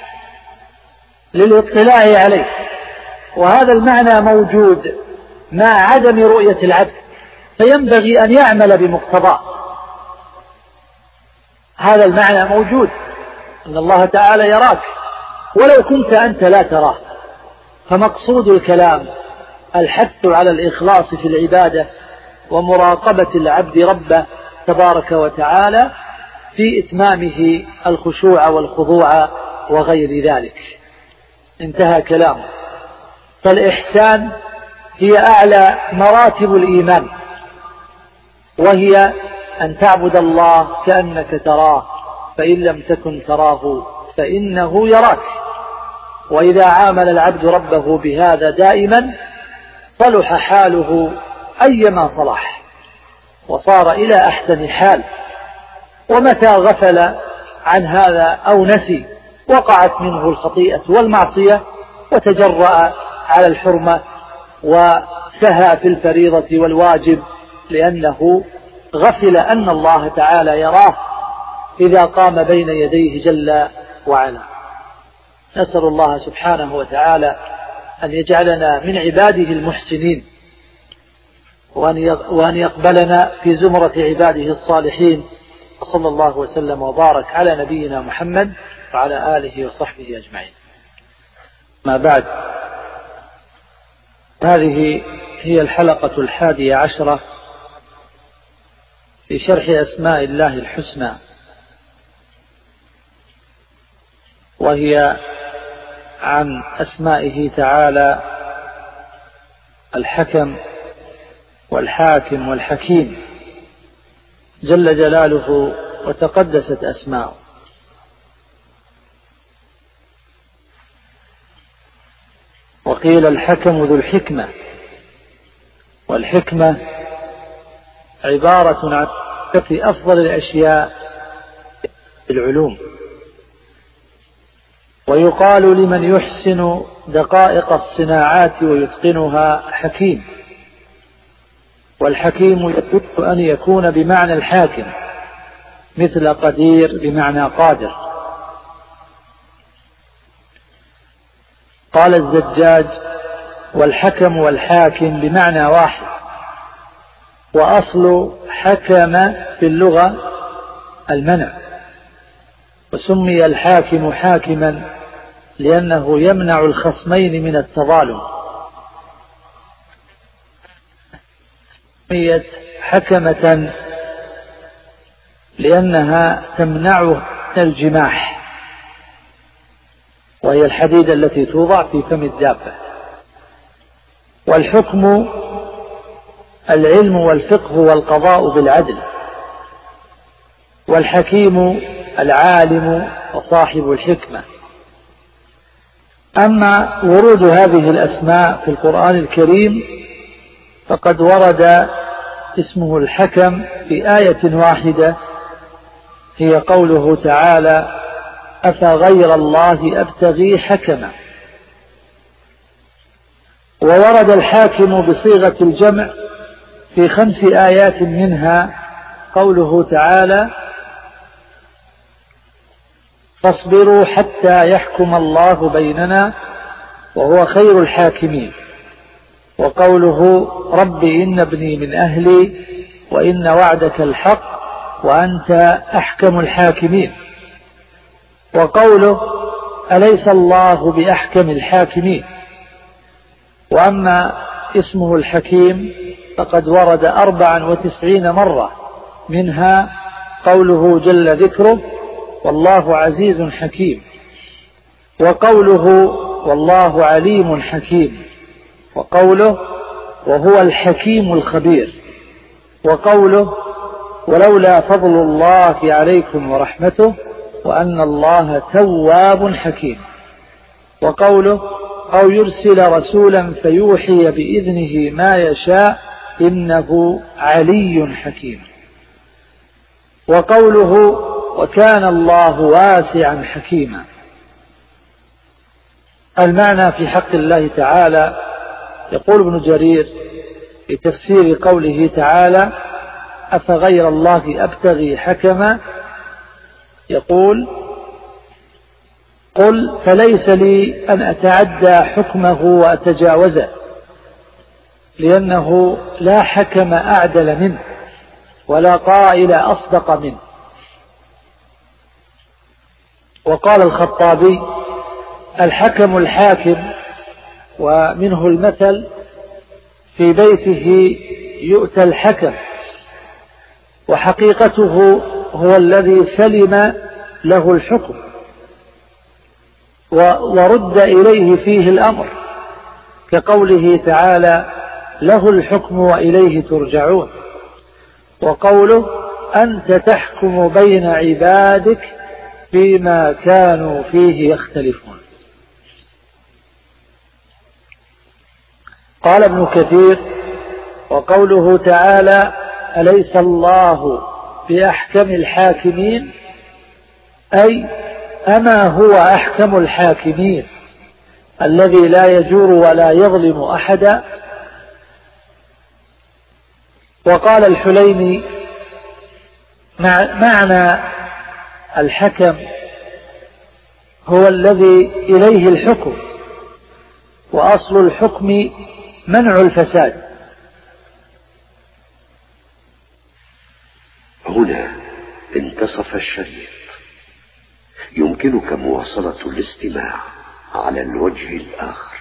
للاطلاع عليه. وهذا المعنى موجود مع عدم رؤية العبد، فينبغي أن يعمل بمقتضاه. هذا المعنى موجود، أن الله تعالى يراك ولو كنت أنت لا تراه. فمقصود الكلام الحث على الإخلاص في العبادة ومراقبة العبد ربه تبارك وتعالى في إتمامه الخشوع والخضوع وغير ذلك. انتهى كلامه. فالإحسان هي أعلى مراتب الإيمان، وهي أن تعبد الله كأنك تراه، فإن لم تكن تراه فإنه يراك. وإذا عامل العبد ربه بهذا دائما صلح حاله أيما صلاح، وصار إلى أحسن حال، ومتى غفل عن هذا أو نسي وقعت منه الخطيئة والمعصية وتجرأ على الحرمة وسهى في الفريضة والواجب لأنه غفل أن الله تعالى يراه إذا قام بين يديه جل وعلا. نسأل الله سبحانه وتعالى أن يجعلنا من عباده المحسنين وأن يقبلنا في زمرة عباده الصالحين. وصلى الله وسلم وبارك على نبينا محمد وعلى آله وصحبه أجمعين. ما بعد، هذه هي الحلقة الحادية عشرة في شرح أسماء الله الحسنى، وهي عن أسمائه تعالى الحكم والحاكم والحكيم جل جلاله وتقدست أسماؤه. وقيل الحكم ذو الحكمة، والحكمة عبارة عن في أفضل الأشياء العلوم. ويقال لمن يحسن دقائق الصناعات ويتقنها حكيم. والحكيم يجوز أن يكون بمعنى الحاكم، مثل قدير بمعنى قادر. قال الزجاج: والحكم والحاكم بمعنى واحد، وأصل حكم في اللغة المنع، وسمي الحاكم حاكما لأنه يمنع الخصمين من التظالم. سميت حكمة لأنها تمنعه من الجماح، وهي الحديدة التي توضع في فم الدابة. والحكم العلم والفقه والقضاء بالعدل. والحكيم العالم وصاحب الحكمة. أما ورود هذه الأسماء في القرآن الكريم فقد ورد اسمه الحكم في آية واحدة، هي قوله تعالى: أفغير الله أبتغي حكما. وورد الحاكم بصيغة الجمع في خمس آيات، منها قوله تعالى: فاصبروا حتى يحكم الله بيننا وهو خير الحاكمين. وقوله: رب إن ابني من أهلي وإن وعدك الحق وأنت أحكم الحاكمين. وقوله: أليس الله بأحكم الحاكمين. وأما اسمه الحكيم فقد ورد أربعا وتسعين مرة، منها قوله جل ذكره: والله عزيز حكيم. وقوله: والله عليم حكيم. وقوله: وهو الحكيم الخبير. وقوله: ولولا فضل الله عليكم ورحمته وأن الله تواب حكيم. وقوله: أو يرسل رسولا فيوحي بإذنه ما يشاء إنه علي حكيم. وقوله: وكان الله واسعا حكيما. المعنى في حق الله تعالى، يقول ابن جرير في تفسير قوله تعالى: أفغير الله أبتغي حكما، يقول: قل فليس لي أن أتعدى حكمه وأتجاوزه، لأنه لا حكم أعدل منه ولا قائل أصدق منه. وقال الخطابي: الحكم الحاكم، ومنه المثل: في بيته يؤتى الحكم، وحقيقته هو الذي سلم له الحكم ورد إليه فيه الأمر، كقوله تعالى: له الحكم وإليه ترجعون. وقوله: أنت تحكم بين عبادك فيما كانوا فيه يختلفون. قال ابن كثير: وقوله تعالى: أليس الله بأحكم الحاكمين، أي أما هو أحكم الحاكمين الذي لا يجور ولا يظلم أحدا. وقال الحليمي معنى الحكم هو الذي إليه الحكم، وأصل الحكم منع الفساد. هنا انتصف الشريط، يمكنك مواصلة الاستماع على الوجه الآخر.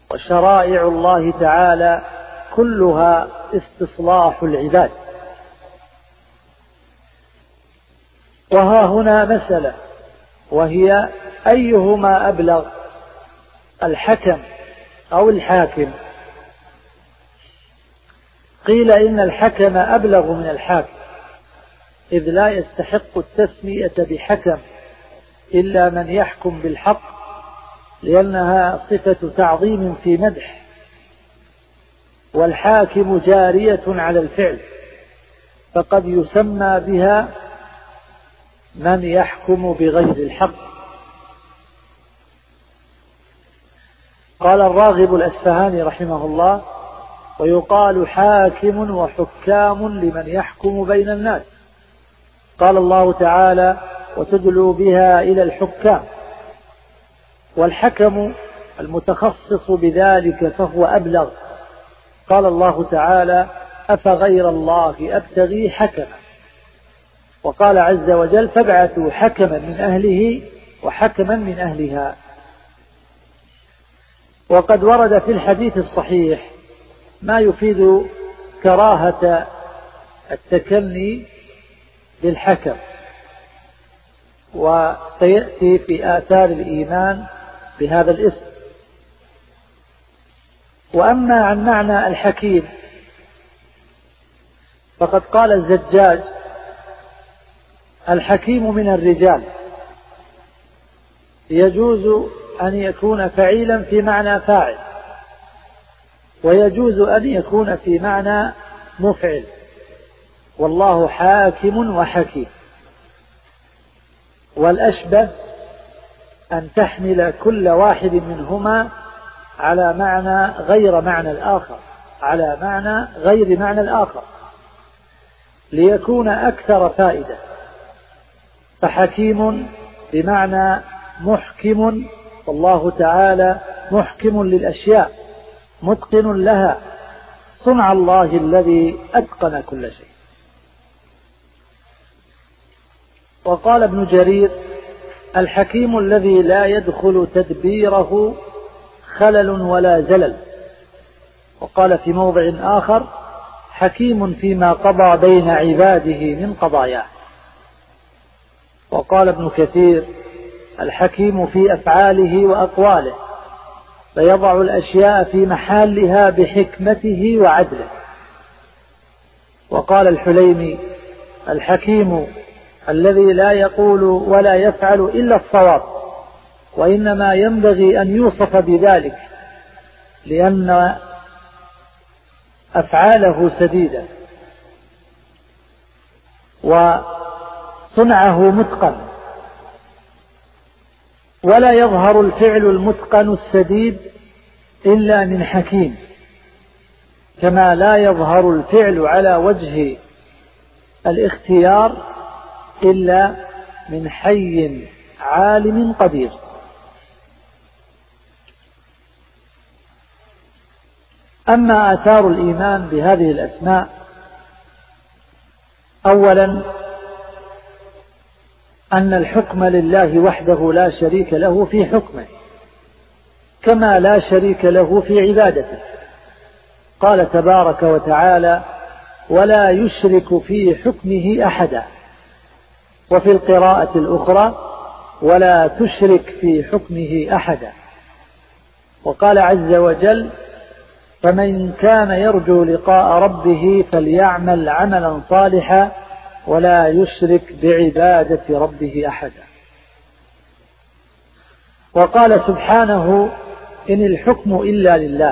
وشرائع الله تعالى كلها استصلاح العباد. وها هنا مسألة، وهي أيهما أبلغ، الحكم أو الحاكم؟ قيل إن الحكم أبلغ من الحاكم، إذ لا يستحق التسمية بحكم إلا من يحكم بالحق، لأنها صفة تعظيم في مدح، والحاكم جارية على الفعل، فقد يسمى بها من يحكم بغير الحق. قال الراغب الأسفهاني رحمه الله: ويقال حاكم وحكام لمن يحكم بين الناس. قال الله تعالى: وتدلوا بها إلى الحكام. والحكم المتخصص بذلك فهو أبلغ. قال الله تعالى: أفغير الله أبتغي حكما. وقال عز وجل: فابعثوا حكما من أهله وحكما من أهلها. وقد ورد في الحديث الصحيح ما يفيد كراهة التكني بالحكم، وسيأتي في آثار الإيمان بهذا الاسم. وأما عن معنى الحكيم فقد قال الزجاج: الحكيم من الرجال، يجوز أن يكون فعيلا في معنى فاعل، ويجوز أن يكون في معنى مفعل، والله حاكم وحكيم. والأشبه أن تحمل كل واحد منهما على معنى غير معنى الآخر على معنى غير معنى الآخر ليكون أكثر فائدة. فحكيم بمعنى محكم، والله تعالى محكم للأشياء متقن لها، صنع الله الذي أتقن كل شيء. وقال ابن جرير: الحكيم الذي لا يدخل تدبيره خلل ولا زلل. وقال في موضع آخر: حكيم فيما قضى بين عباده من قضاياه. وقال ابن كثير: الحكيم في أفعاله وأقواله، فيضع الأشياء في محلها بحكمته وعدله. وقال الحليمي: الحكيم الذي لا يقول ولا يفعل إلا الصواب، وإنما ينبغي أن يوصف بذلك لأن أفعاله سديدة وصنعه متقن. ولا يظهر الفعل المتقن السديد إلا من حكيم، كما لا يظهر الفعل على وجه الاختيار إلا من حي عالم قدير. أما آثار الإيمان بهذه الأسماء: أولا أن الحكم لله وحده لا شريك له في حكمه، كما لا شريك له في عبادته. قال تبارك وتعالى: ولا يشرك في حكمه أحدا. وفي القراءة الأخرى: ولا تشرك في حكمه أحدا. وقال عز وجل: فمن كان يرجو لقاء ربه فليعمل عملا صالحا ولا يشرك بعبادة ربه أحدا. وقال سبحانه: إن الحكم إلا لله.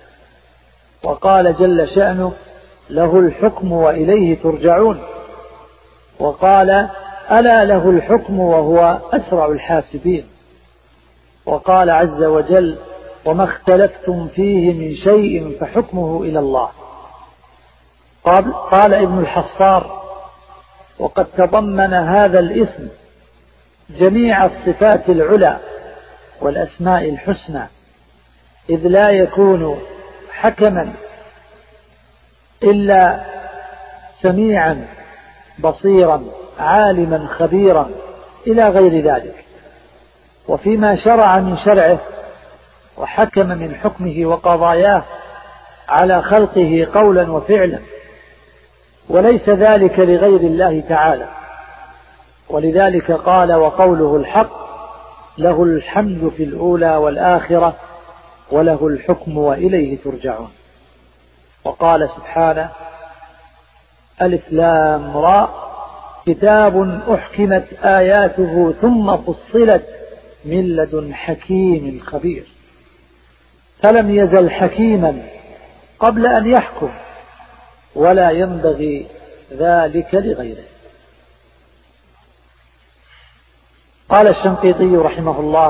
وقال جل شأنه: له الحكم وإليه ترجعون. وقال: ألا له الحكم وهو أسرع الحاسبين. وقال عز وجل: وما اختلفتم فيه من شيء فحكمه إلى الله. قال, قال ابن الحصار: وقد تضمن هذا الاسم جميع الصفات العلى والأسماء الحسنى، إذ لا يكون حكما إلا سميعا بصيرا عالما خبيرا إلى غير ذلك. وفيما شرع من شرعه وحكم من حكمه وقضاياه على خلقه قولا وفعلا، وليس ذلك لغير الله تعالى. ولذلك قال: وقوله الحق، له الحمد في الأولى والآخرة وله الحكم وإليه ترجعون. وقال سبحانه: ألف لام راء، كتاب أحكمت آياته ثم فصلت من لدن حكيم خبير. فلم يزل حكيما قبل أن يحكم، ولا ينبغي ذلك لغيره. قال الشنقيطي رحمه الله: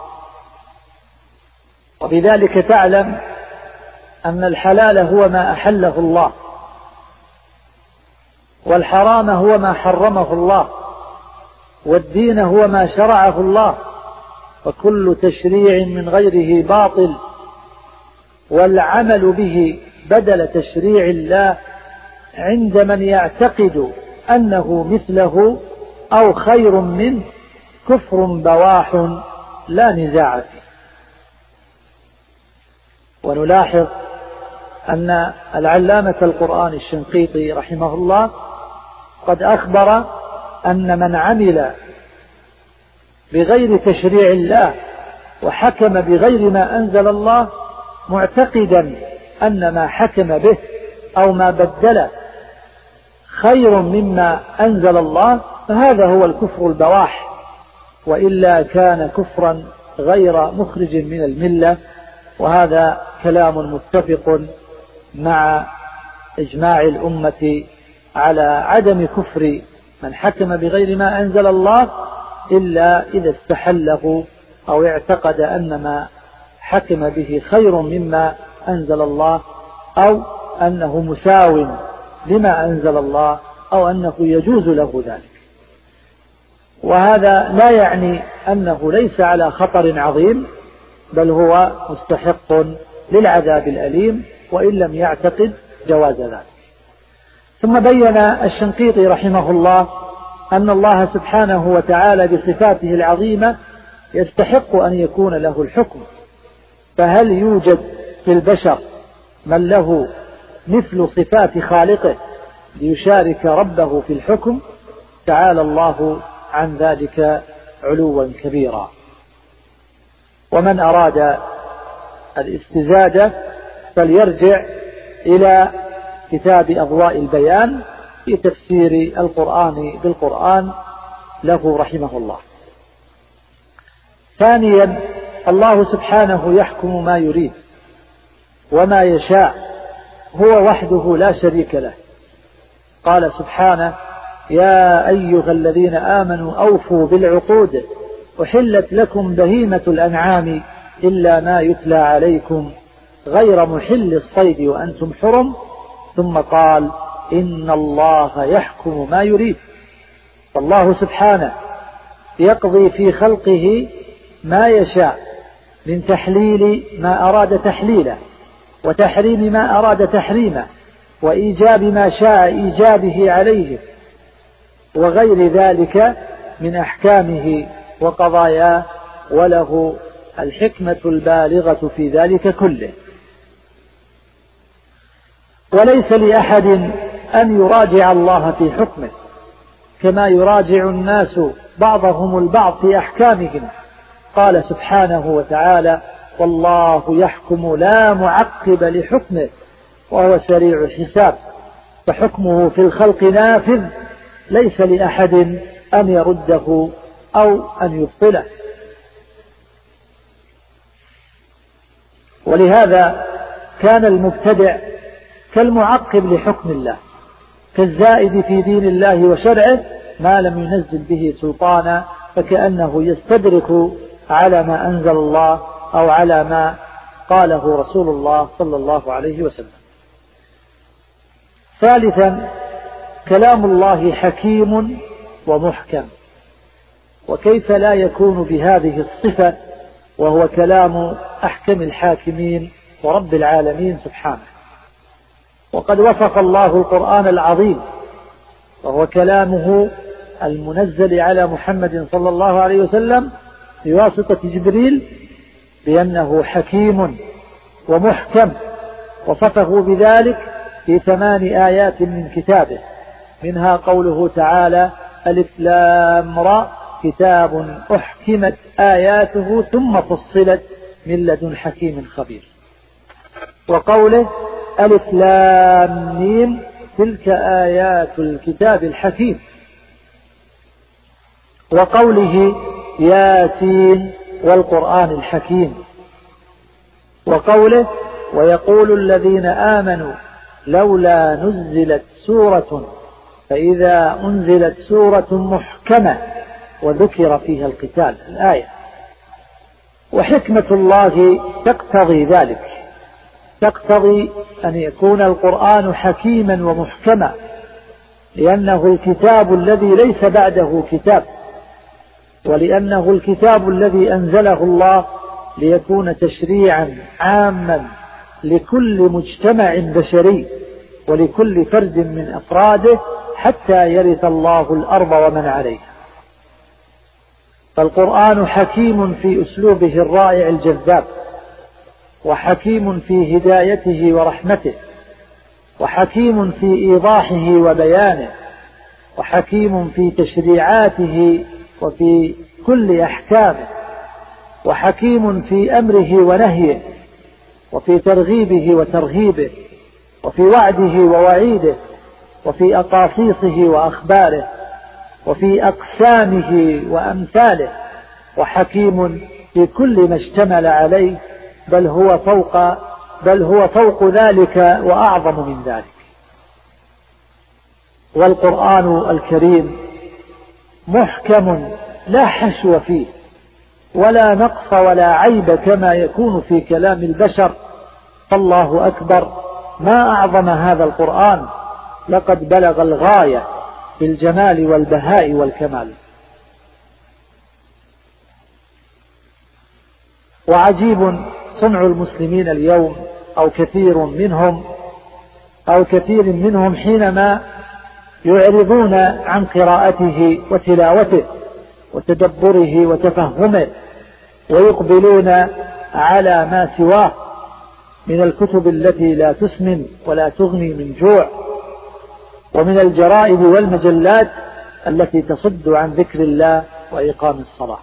وبذلك تعلم أن الحلال هو ما أحله الله، والحرام هو ما حرمه الله، والدين هو ما شرعه الله، وكل تشريع من غيره باطل، والعمل به بدل تشريع الله عند من يعتقد أنه مثله أو خير منه كفر بواح لا نزاع فيه. ونلاحظ أن العلامة القرآن الشنقيطي رحمه الله قد أخبر أن من عمل بغير تشريع الله وحكم بغير ما أنزل الله معتقدا أن ما حكم به أو ما بدل خير مما أنزل الله، فهذا هو الكفر البواح، وإلا كان كفرا غير مخرج من الملة. وهذا كلام متفق مع إجماع الأمة على عدم كفر من حكم بغير ما أنزل الله إلا إذا استحله أو اعتقد أن ما حكم به خير مما أنزل الله، أو أنه مساو لما أنزل الله، أو أنه يجوز له ذلك. وهذا لا يعني أنه ليس على خطر عظيم، بل هو مستحق للعذاب الأليم وإن لم يعتقد جواز ذلك. ثم بين الشنقيطي رحمه الله أن الله سبحانه وتعالى بصفاته العظيمة يستحق أن يكون له الحكم، فهل يوجد في البشر من له مثل صفات خالقه ليشارك ربه في الحكم؟ تعالى الله عن ذلك علوا كبيرا. ومن أراد الاستزادة فليرجع إلى كتاب أضواء البيان في تفسير القرآن بالقرآن له رحمه الله. ثانيا، الله سبحانه يحكم ما يريد وما يشاء، هو وحده لا شريك له. قال سبحانه: يا أيها الذين آمنوا أوفوا بالعقود، أحلت لكم بهيمة الأنعام إلا ما يتلى عليكم غير محل الصيد وأنتم حرم. ثم قال: إن الله يحكم ما يريد. فالله سبحانه يقضي في خلقه ما يشاء من تحليل ما أراد تحليله، وتحريم ما أراد تحريمه، وإيجاب ما شاء إيجابه عليه، وغير ذلك من أحكامه وقضاياه، وله الحكمة البالغة في ذلك كله. وليس لأحد أن يراجع الله في حكمه كما يراجع الناس بعضهم البعض في أحكامهم. قال سبحانه وتعالى: والله يحكم لا معقب لحكمه وهو سريع الحساب. فحكمه في الخلق نافذ، ليس لأحد أن يرده أو أن يبطله. ولهذا كان المبتدع كالمعقب لحكم الله، كالزائد في دين الله وشرعه ما لم ينزل به سلطانا، فكأنه يستدرك على ما أنزل الله أو على ما قاله رسول الله صلى الله عليه وسلم. ثالثا، كلام الله حكيم ومحكم، وكيف لا يكون بهذه الصفة وهو كلام أحكم الحاكمين ورب العالمين سبحانه. وقد وصف الله القرآن العظيم وهو كلامه المنزل على محمد صلى الله عليه وسلم بواسطة جبريل بأنه حكيم ومحكم، وصفه بذلك في ثمان آيات من كتابه، منها قوله تعالى: ألف لام را كتاب أحكمت آياته ثم فصلت من لدن حكيم خبير. وقوله: ألف لام ميم تلك آيات الكتاب الحكيم. وقوله: ياسين والقرآن الحكيم. وقوله: ويقول الذين آمنوا لولا نزلت سورة، فإذا أنزلت سورة محكمة وذكر فيها القتال، الآية. وحكمة الله تقتضي ذلك، تقتضي أن يكون القرآن حكيما ومحكما، لأنه الكتاب الذي ليس بعده كتاب، ولأنه الكتاب الذي أنزله الله ليكون تشريعا عاما لكل مجتمع بشري ولكل فرد من أفراده حتى يرث الله الأرض ومن عليها. فالقرآن حكيم في أسلوبه الرائع الجذاب، وحكيم في هدايته ورحمته، وحكيم في إيضاحه وبيانه، وحكيم في تشريعاته وفي كل أحكامه، وحكيم في أمره ونهيه، وفي ترغيبه وترهيبه، وفي وعده ووعيده، وفي أقاصيصه وأخباره، وفي أقسامه وأمثاله، وحكيم في كل ما اشتمل عليه، بل هو فوق بل هو فوق ذلك وأعظم من ذلك. والقرآن الكريم محكم لا حشو فيه ولا نقص ولا عيب كما يكون في كلام البشر. فالله أكبر، ما أعظم هذا القرآن، لقد بلغ الغاية في الجمال والبهاء والكمال. وعجيب صنع المسلمين اليوم، أو كثير منهم أو كثير منهم حينما يعرضون عن قراءته وتلاوته وتدبره وتفهمه، ويقبلون على ما سواه من الكتب التي لا تسمن ولا تغني من جوع، ومن الجرائد والمجلات التي تصد عن ذكر الله وإقام الصلاة.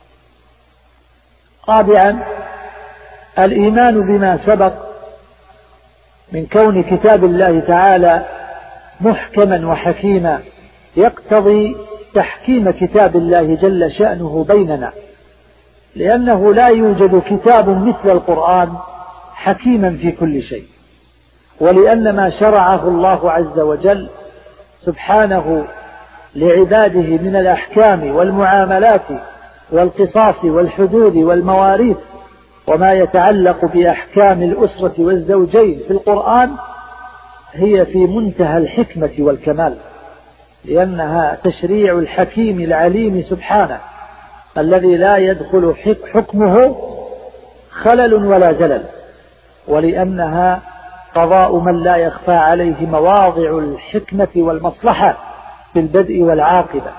رابعا، الإيمان بما سبق من كون كتاب الله تعالى محكما وحكيما يقتضي تحكيم كتاب الله جل شأنه بيننا، لأنه لا يوجد كتاب مثل القرآن حكيما في كل شيء، ولأن ما شرعه الله عز وجل سبحانه لعباده من الأحكام والمعاملات والقصاص والحدود والمواريث وما يتعلق بأحكام الأسرة والزوجين في القرآن هي في منتهى الحكمة والكمال، لأنها تشريع الحكيم العليم سبحانه الذي لا يدخل حكمه خلل ولا زلل، ولأنها قضاء من لا يخفى عليه مواضع الحكمة والمصلحة في البدء والعاقبة.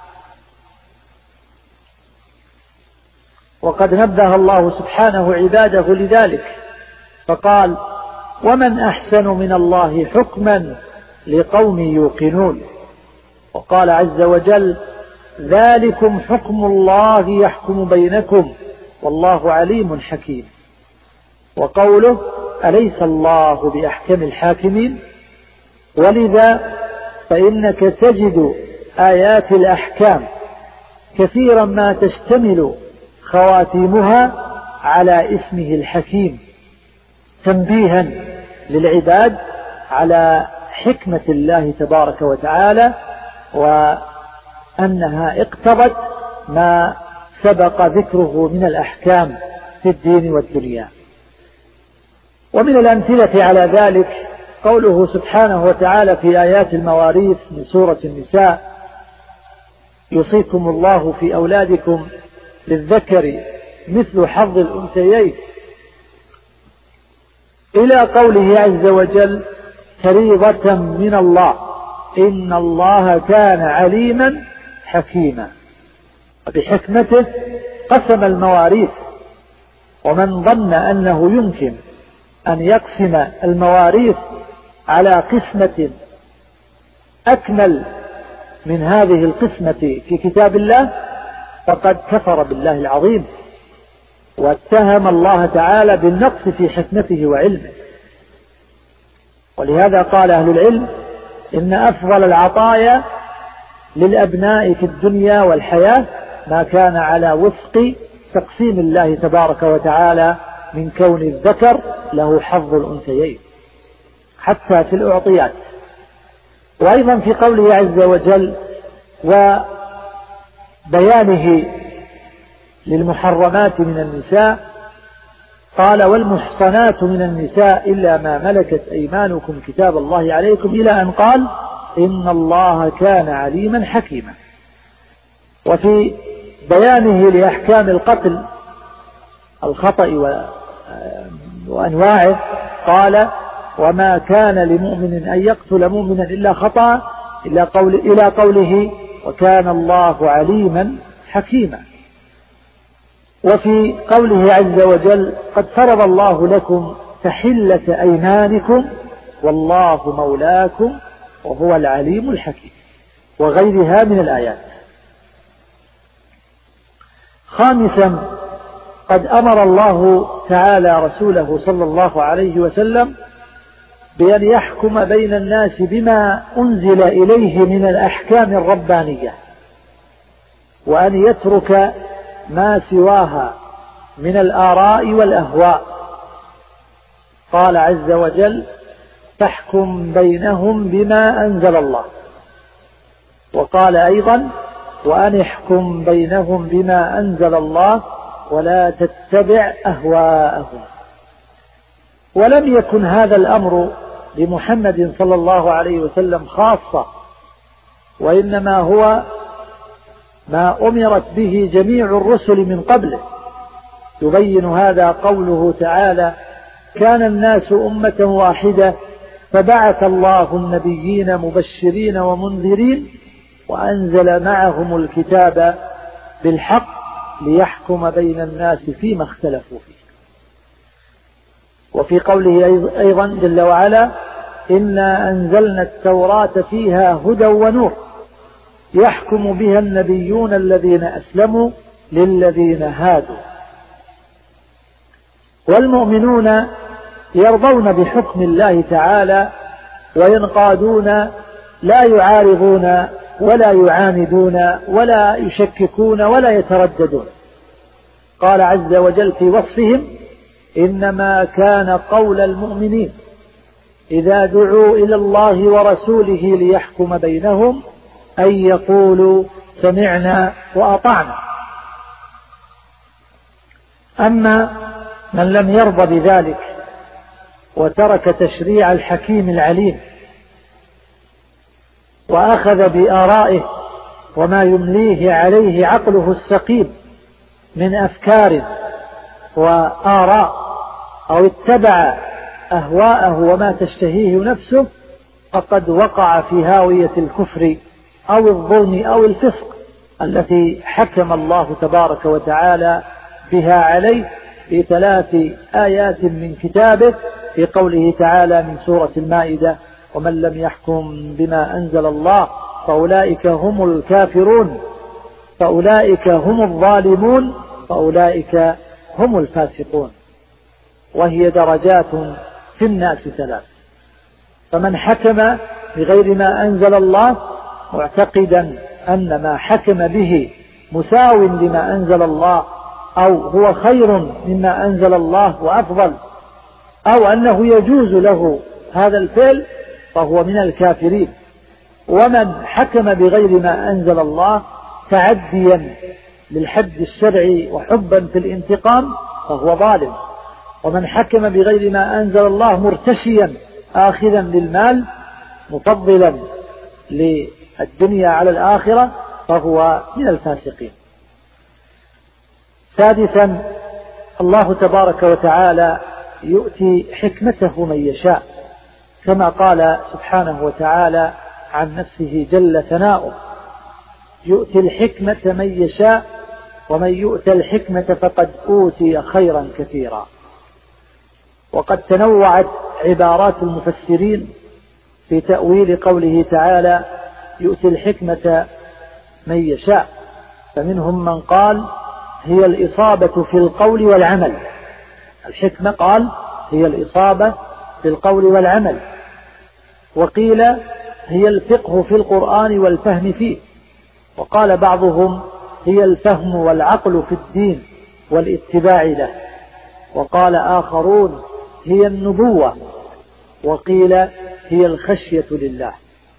وقد نبه الله سبحانه عباده لذلك فقال: ومن أحسن من الله حكما لقوم يوقنون. وقال عز وجل: ذلكم حكم الله يحكم بينكم والله عليم حكيم. وقوله: أليس الله بأحكم الحاكمين. ولذا فإنك تجد آيات الأحكام كثيرا ما تشتمل خواتيمها على اسمه الحكيم، تنبيها للعباد على حكمة الله تبارك وتعالى، وأنها اقتضت ما سبق ذكره من الأحكام في الدين والدنيا. ومن الأمثلة على ذلك قوله سبحانه وتعالى في آيات المواريث من سورة النساء: يوصيكم الله في أولادكم للذكر مثل حظ الأنثيين، إلى قوله عز وجل: فريضة من الله إن الله كان عليما حكيما. وبحكمته قسم المواريث ومن ظن أنه يمكن أن يقسم المواريث على قسمة أكمل من هذه القسمة في كتاب الله فقد كفر بالله العظيم واتهم الله تعالى بالنقص في حكمته وعلمه. ولهذا قال أهل العلم إن أفضل العطايا للأبناء في الدنيا والحياة ما كان على وفق تقسيم الله تبارك وتعالى من كون الذكر له حظ الأنثيين حتى في الأعطيات. وأيضا في قوله عز وجل وبيانه للمحرمات من النساء قال والمحصنات من النساء إلا ما ملكت أيمانكم كتاب الله عليكم إلى أن قال إن الله كان عليما حكيما. وفي بيانه لأحكام القتل الخطأ وأنواعه قال وما كان لمؤمن أن يقتل مؤمنا إلا خطأ إلا قول إلى قوله وكان الله عليما حكيما. وفي قوله عز وجل قد فرض الله لكم تحلة أيمانكم والله مولاكم وهو العليم الحكيم وغيرها من الآيات. خامسا قد أمر الله تعالى رسوله صلى الله عليه وسلم بأن يحكم بين الناس بما أنزل إليه من الأحكام الربانية وأن يترك ما سواها من الآراء والأهواء. قال عز وجل فاحكم بينهم بما أنزل الله. وقال أيضا وأن احكم بينهم بما أنزل الله ولا تتبع أهواءهم. ولم يكن هذا الأمر لمحمد صلى الله عليه وسلم خاصة وإنما هو ما أمرت به جميع الرسل من قبله. يبين هذا قوله تعالى كان الناس أمة واحدة فبعث الله النبيين مبشرين ومنذرين وأنزل معهم الكتاب بالحق ليحكم بين الناس فيما اختلفوا فيه. وفي قوله أيضا جل وعلا إنا أنزلنا التوراة فيها هدى ونور يحكم بها النبيون الذين أسلموا للذين هادوا. والمؤمنون يرضون بحكم الله تعالى وينقادون لا يعارضون ولا يعاندون ولا يشككون ولا يترددون. قال عز وجل في وصفهم إنما كان قول المؤمنين إذا دعوا إلى الله ورسوله ليحكم بينهم أن يقولوا سمعنا وأطعنا. أما من لم يرضى بذلك وترك تشريع الحكيم العليم وأخذ بآرائه وما يمليه عليه عقله السقيم من أفكار وآراء أو اتبع أهواءه وما تشتهيه نفسه فقد وقع في هاوية الكفر أو الظلم أو الفسق التي حكم الله تبارك وتعالى بها عليه في ثلاث آيات من كتابه في قوله تعالى من سورة المائدة ومن لم يحكم بما أنزل الله فأولئك هم الكافرون فأولئك هم الظالمون فأولئك هم الفاسقون. وهي درجات في الناس ثلاث. فمن حكم بغير ما أنزل الله معتقدا أن ما حكم به مساو لما أنزل الله أو هو خير مما أنزل الله وأفضل أو أنه يجوز له هذا الفعل فهو من الكافرين. ومن حكم بغير ما أنزل الله تعديا للحد الشرعي وحبا في الانتقام فهو ظالم. ومن حكم بغير ما أنزل الله مرتشيا آخذا للمال مفضلا للدنيا على الآخرة فهو من الفاسقين. سادسا الله تبارك وتعالى يؤتي حكمته من يشاء كما قال سبحانه وتعالى عن نفسه جل ثناؤه يؤتي الحكمة من يشاء ومن يؤت الحكمة فقد أوتي خيرا كثيرا. وقد تنوعت عبارات المفسرين في تأويل قوله تعالى يؤتي الحكمة من يشاء، فمنهم من قال هي الإصابة في القول والعمل. الحكمة قال هي الإصابة في القول والعمل، وقيل هي الفقه في القرآن والفهم فيه، وقال بعضهم هي الفهم والعقل في الدين والاتباع له، وقال آخرون هي النبوة، وقيل هي الخشية لله.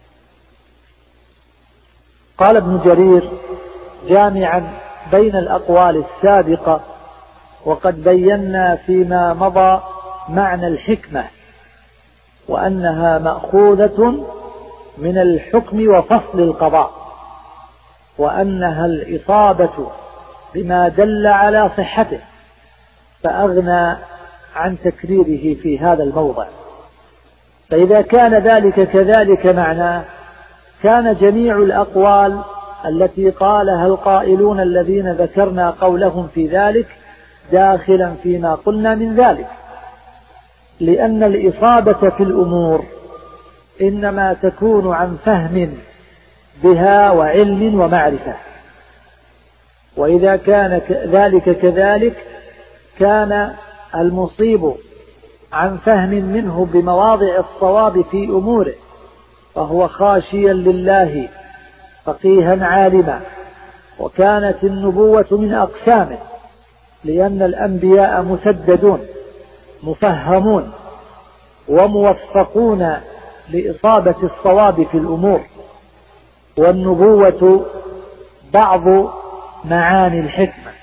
قال ابن جرير جامعا بين الأقوال السابقة: وقد بينا فيما مضى معنى الحكمة، وأنها مأخوذة من الحكم وفصل القضاء، وأنها الإصابة بما دل على صحته، فأغنى عن تكريره في هذا الموضع. فإذا كان ذلك كذلك معناه، كان جميع الأقوال التي قالها القائلون الذين ذكرنا قولهم في ذلك داخلا فيما قلنا من ذلك، لأن الإصابة في الأمور إنما تكون عن فهم بها وعلم ومعرفة، وإذا كان ذلك كذلك كان المصيب عن فهم منه بمواضع الصواب في أموره، فهو خاشيا لله فقيها عالما. وكانت النبوة من أقسامه، لأن الأنبياء مسددون مفهمون وموفقون لإصابة الصواب في الأمور، والنبوة بعض معاني الحكمة.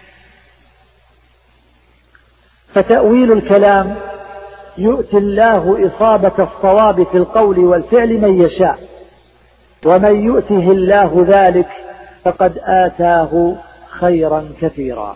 فتأويل الكلام يؤتي الله إصابة الصواب في القول والفعل من يشاء، ومن يؤته الله ذلك فقد آتاه خيرا كثيرا.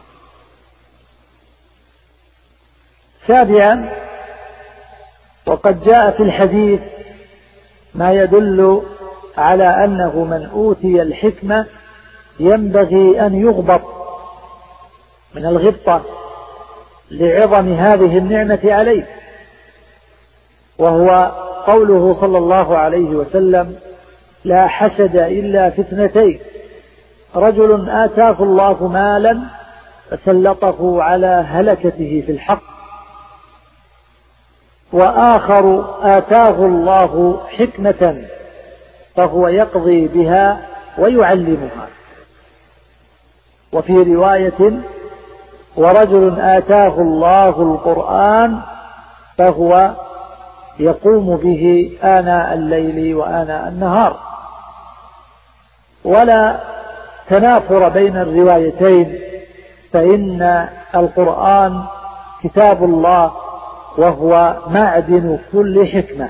سابعا، وقد جاء في الحديث ما يدل على أنه من أوتي الحكمة ينبغي أن يغبط من الغبطة لعظم هذه النعمة عليه، وهو قوله صلى الله عليه وسلم: لا حسد إلا في اثنتين: رجل آتاه الله مالا فسلطه على هلكته في الحق، وآخر آتاه الله حكمة فهو يقضي بها ويعلمها. وفي رواية: ورجل آتاه الله القرآن فهو يقوم به آناء الليل وآناء النهار. ولا تنافر بين الروايتين، فإن القرآن كتاب الله وهو معدن كل حكمة،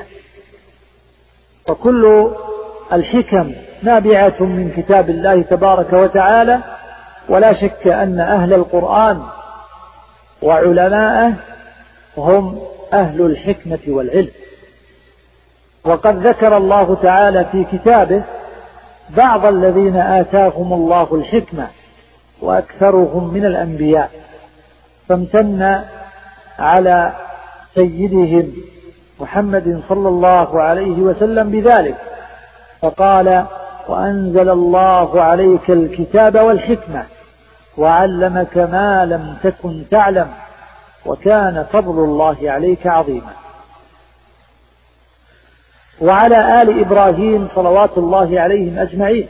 وكل الحكم نابعة من كتاب الله تبارك وتعالى، ولا شك أن أهل القرآن وعلماءه هم أهل الحكمة والعلم. وقد ذكر الله تعالى في كتابه بعض الذين آتاهم الله الحكمة وأكثرهم من الأنبياء، فامتن على سيدهم محمد صلى الله عليه وسلم بذلك، فقال: وأنزل الله عليك الكتاب والحكمة وعلمك ما لم تكن تعلم وكان فضل الله عليك عظيما. وعلى آل إبراهيم صلوات الله عليهم أجمعين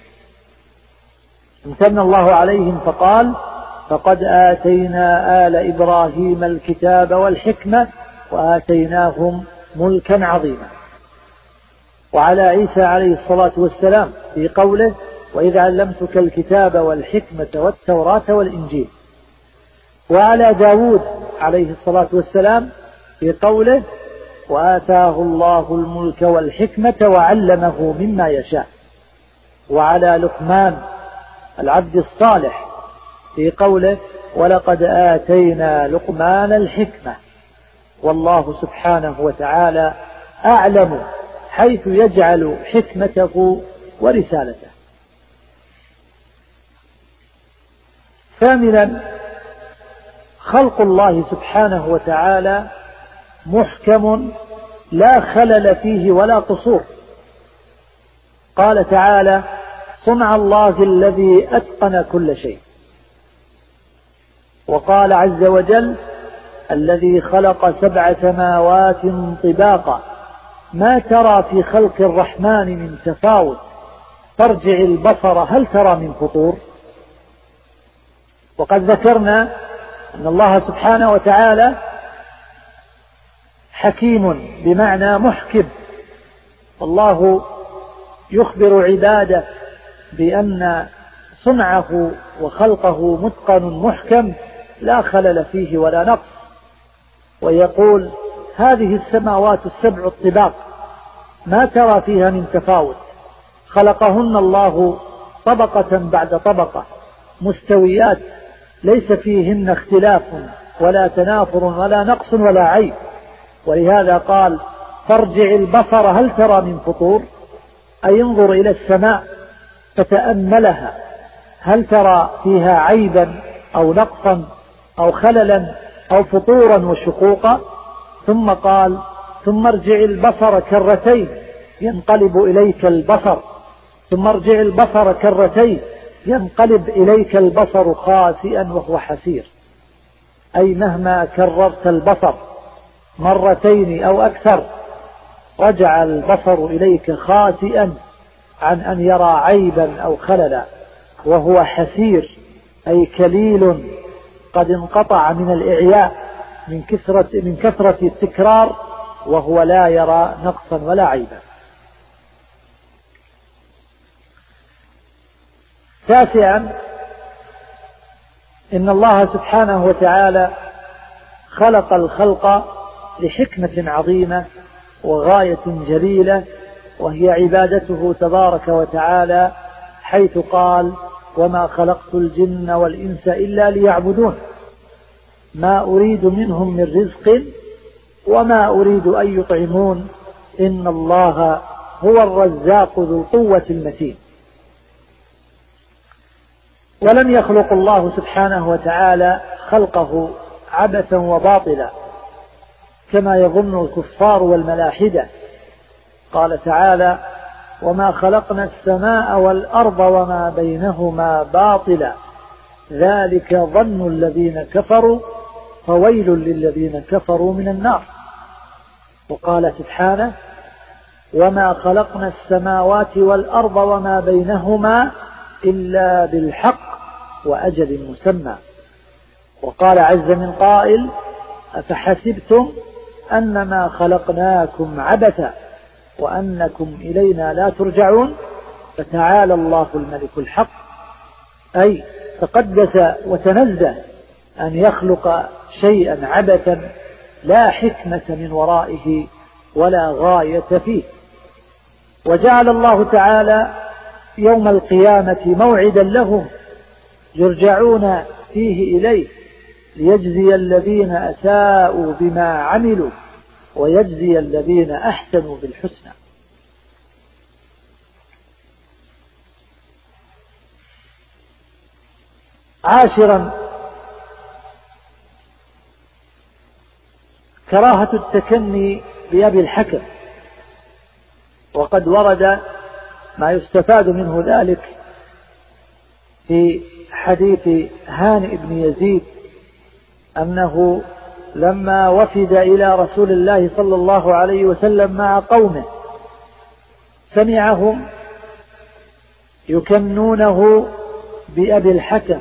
امتن الله عليهم فقال: فقد آتينا آل إبراهيم الكتاب والحكمة وآتيناهم ملكا عظيما. وعلى عيسى عليه الصلاة والسلام في قوله: وإذ علمتك الكتاب والحكمة والتوراة والإنجيل. وعلى داود عليه الصلاة والسلام في قوله: وآتاه الله الملك والحكمة وعلمه مما يشاء. وعلى لقمان العبد الصالح في قوله: ولقد آتينا لقمان الحكمة. والله سبحانه وتعالى أعلم حيث يجعل حكمته ورسالته. ثامنا، خلق الله سبحانه وتعالى محكم لا خلل فيه ولا قصور. قال تعالى: صنع الله الذي أتقن كل شيء. وقال عز وجل: الذي خلق سبع سماوات طباقا ما ترى في خلق الرحمن من تفاوت فارجع البصر هل ترى من فطور. وقد ذكرنا أن الله سبحانه وتعالى حكيم بمعنى محكم. الله يخبر عباده بأن صنعه وخلقه متقن محكم لا خلل فيه ولا نقص، ويقول: هذه السماوات السبع الطباق ما ترى فيها من تفاوت، خلقهن الله طبقة بعد طبقة مستويات ليس فيهن اختلاف ولا تنافر ولا نقص ولا عيب. ولهذا قال: فارجع البصر هل ترى من فطور، أي انظر إلى السماء فتأملها هل ترى فيها عيبا أو نقصا أو خللا أو فطورا وشقوقا. ثم قال: ثم ارجع البصر كرتين ينقلب إليك البصر ثم ارجع البصر كرتين ينقلب إليك البصر خاسئا وهو حسير، أي مهما كررت البصر مرتين أو أكثر رجع البصر إليك خاسئا عن أن يرى عيبا أو خللا، وهو حسير أي كليل قد انقطع من الإعياء من كثرة, من كثرة التكرار، وهو لا يرى نقصا ولا عيبا. تاسعا، إن الله سبحانه وتعالى خلق الخلق لحكمة عظيمة وغاية جليلة، وهي عبادته تبارك وتعالى، حيث قال: وما خلقت الجن والإنس إلا ليعبدون ما أريد منهم من رزق وما أريد أن يطعمون إن الله هو الرزاق ذو القوة المتين. ولم يخلق الله سبحانه وتعالى خلقه عبثا وباطلا كما يظن الكفار والملاحدة. قال تعالى: وما خلقنا السماء والأرض وما بينهما باطلا ذلك ظن الذين كفروا فويل للذين كفروا من النار. وقال سبحانه: وما خلقنا السماوات والأرض وما بينهما إلا بالحق وأجل مسمى. وقال عز من قائل: أفحسبتم أنما خلقناكم عبثا وأنكم إلينا لا ترجعون فتعالى الله الملك الحق، أي تقدس وتنزه أن يخلق شيئا عبثا لا حكمة من ورائه ولا غاية فيه. وجعل الله تعالى يوم القيامة موعدا لهم يرجعون فيه إليه ليجزي الذين أساءوا بما عملوا ويجزي الذين أحسنوا بالحسنى. عاشرا، كراهة التكني بأبي الحكم، وقد ورد ما يستفاد منه ذلك في حديث هانئ بن يزيد أنه لما وفد إلى رسول الله صلى الله عليه وسلم مع قومه سمعهم يكنونه بأبي الحكم،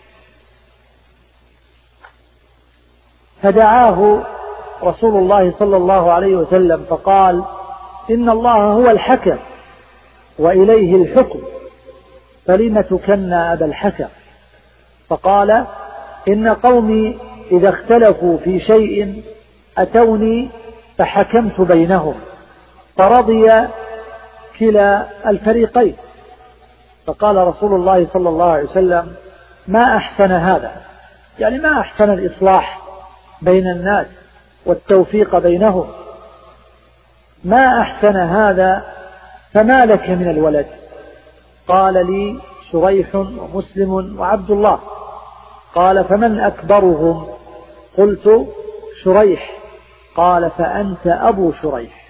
فدعاه رسول الله صلى الله عليه وسلم فقال: إن الله هو الحكم وإليه الحكم فلم تكنى أبا الحكم؟ فقال: إن قومي إذا اختلفوا في شيء أتوني فحكمت بينهم فرضي كلا الفريقين. فقال رسول الله صلى الله عليه وسلم: ما أحسن هذا، يعني ما أحسن الإصلاح بين الناس والتوفيق بينهم، ما أحسن هذا، فما لك من الولد؟ قال لي شريح ومسلم وعبد الله. قال فمن أكبرهم؟ قلت شريح. قال فأنت أبو شريح.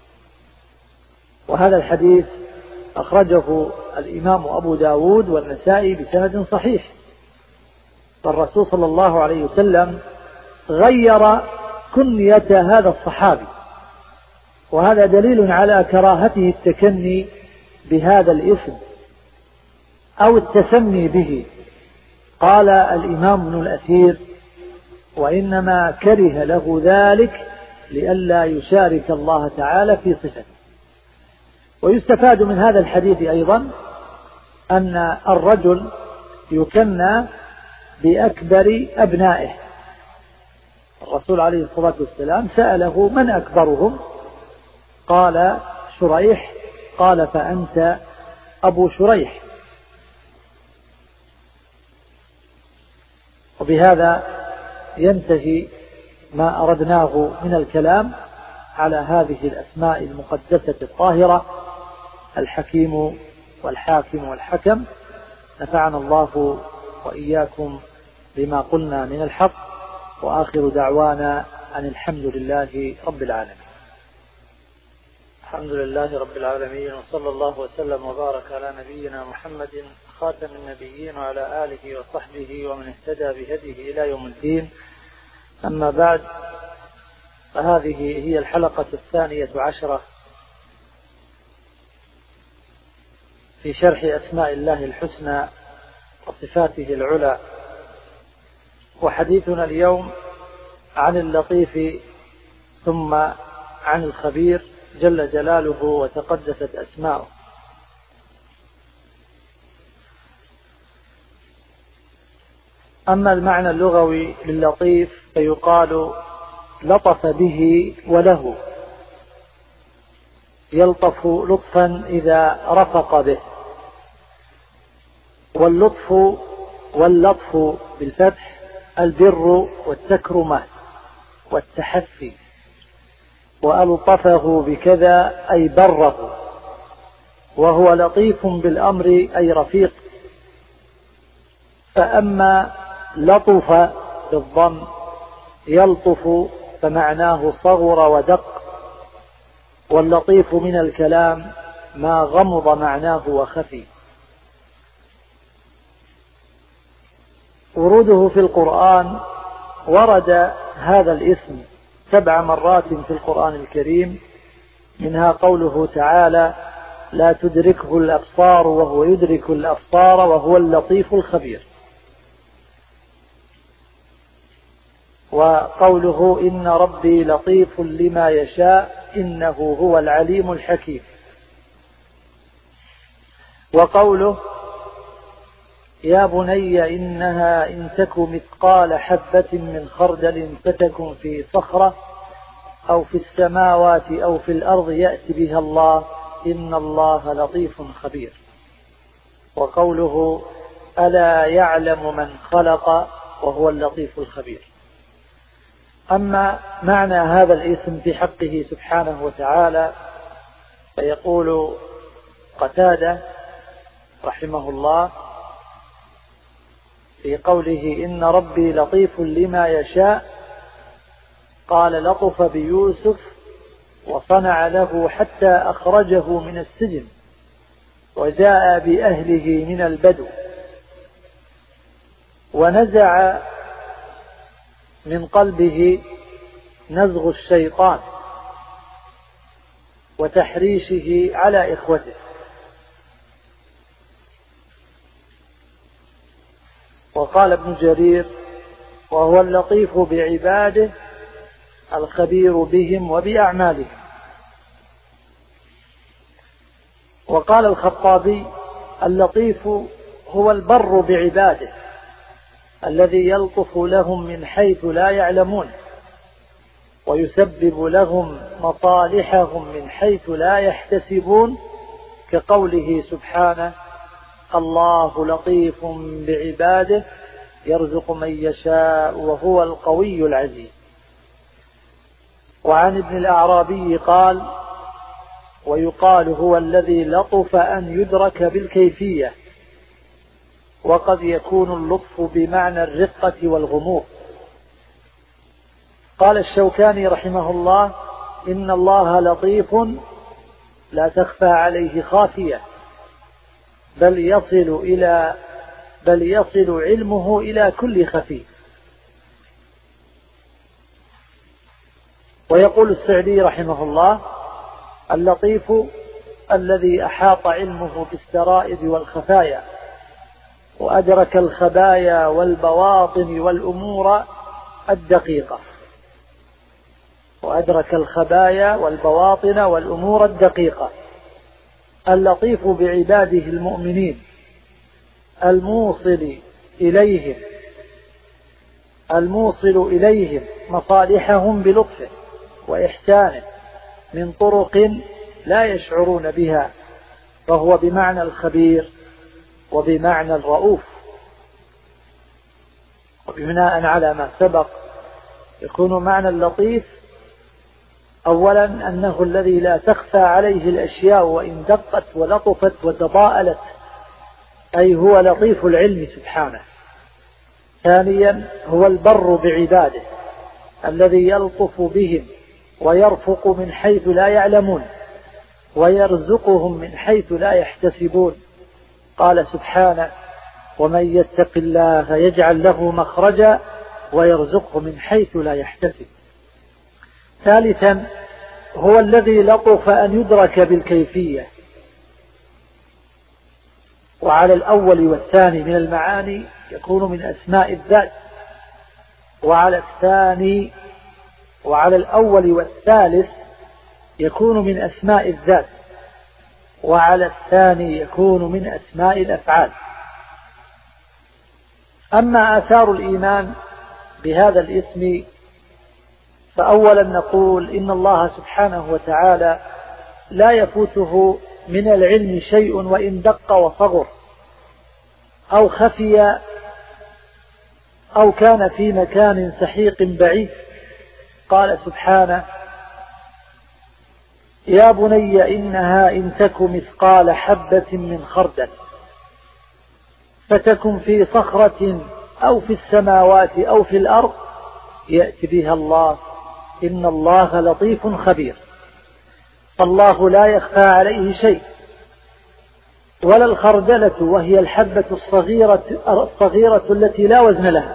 وهذا الحديث أخرجه الإمام أبو داود والنسائي بسند صحيح. فالرسول صلى الله عليه وسلم غير كنية هذا الصحابي، وهذا دليل على كراهته التكني بهذا الاسم أو التسمي به. قال الإمام ابن الأثير وإنما كره له ذلك لئلا يشارك الله تعالى في صفته. ويستفاد من هذا الحديث أيضا أن الرجل يكنى بأكبر أبنائه. الرسول عليه الصلاة والسلام سأله من أكبرهم؟ قال شريح. قال فأنت أبو شريح. وبهذا ينتهي ما أردناه من الكلام على هذه الأسماء المقدسة الطاهرة، الحكيم والحاكم والحكم. نفعنا الله وإياكم بما قلنا من الحق، وآخر دعوانا أن الحمد لله رب العالمين. الحمد لله رب العالمين، وصلى الله وسلم وبارك على نبينا محمد خاتم النبيين وعلى آله وصحبه ومن اهتدى بهديه إلى يوم الدين. أما بعد، فهذه هي الحلقة الثانية عشرة في شرح أسماء الله الحسنى وصفاته العلى، وحديثنا اليوم عن اللطيف ثم عن الخبير جل جلاله وتقدست أسماؤه. أما المعنى اللغوي للطيف فيقال لطف به وله، يلطف لطفا إذا رفق به. واللطف واللطف بالفتح البر والتكرمة والتحفي. وألطفه بكذا أي بره، وهو لطيف بالأمر أي رفيق. فأما لطف بالضم يلطف فمعناه صغر ودق. واللطيف من الكلام ما غمض معناه وخفي. وروده في القرآن: ورد هذا الاسم سبع مرات في القرآن الكريم، منها قوله تعالى: لا تدركه الأبصار وهو يدرك الأبصار وهو اللطيف الخبير. وقوله: إن ربي لطيف لما يشاء إنه هو العليم الحكيم. وقوله: يا بني إنها إن تك مثقال حبة من خردل فتكن في صخرة أو في السماوات أو في الأرض يأتي بها الله إن الله لطيف خبير. وقوله: ألا يعلم من خلق وهو اللطيف الخبير. أما معنى هذا الاسم في حقه سبحانه وتعالى فيقول قتادة رحمه الله في قوله: إن ربي لطيف لما يشاء، قال: لطف بيوسف وصنع له حتى أخرجه من السجن وجاء بأهله من البدو، ونزع من قلبه نزغ الشيطان وتحريشه على إخوته. وقال ابن جرير: وهو اللطيف بعباده الخبير بهم وبأعمالهم. وقال الخطابي: اللطيف هو البر بعباده الذي يلطف لهم من حيث لا يعلمون، ويسبب لهم مصالحهم من حيث لا يحتسبون، كقوله سبحانه: الله لطيف بعباده يرزق من يشاء وهو القوي العزيز. وعن ابن الأعرابي قال: ويقال هو الذي لطف أن يدرك بالكيفية، وقد يكون اللطف بمعنى الرقة والغموض. قال الشوكاني رحمه الله: إن الله لطيف لا تخفى عليه خافية، بل يصل إلى بل يصل علمه إلى كل خفي. ويقول السعدي رحمه الله: اللطيف الذي أحاط علمه بالسرائر والخفايا، وأدرك الخبايا والبواطن والأمور الدقيقة وأدرك الخبايا والبواطن والأمور الدقيقة اللطيف بعباده المؤمنين، الموصل إليهم الموصل إليهم مصالحهم بلطفه وإحسانه من طرق لا يشعرون بها، فهو بمعنى الخبير وبمعنى الرؤوف. وبناء على ما سبق يكون معنى اللطيف أولا أنه الذي لا تخفى عليه الأشياء وإن دقت ولطفت وتضاءلت، أي هو لطيف العلم سبحانه. ثانيا هو البر بعباده الذي يلطف بهم ويرفق من حيث لا يعلمون ويرزقهم من حيث لا يحتسبون. قال سبحانه: ومن يتق الله يجعل له مخرجا ويرزقه من حيث لا يحتسب. ثالثا هو الذي لطف أن يدرك بالكيفية، وعلى الأول والثاني من المعاني يكون من أسماء الذات، وعلى الثاني وعلى الأول والثالث يكون من أسماء الذات، وعلى الثاني يكون من أسماء الأفعال. أما آثار الإيمان بهذا الاسم فأولا نقول إن الله سبحانه وتعالى لا يفوته من العلم شيء وإن دق وصغر أو خفي أو كان في مكان سحيق بعيد. قال سبحانه: يا بني إنها إن تك مثقال حبة من خردل فتكن في صخرة أو في السماوات أو في الأرض يأتي بها الله إن الله لطيف خبير. فالله لا يخفى عليه شيء، ولا الخردلة وهي الحبة الصغيرة, الصغيرة التي لا وزن لها،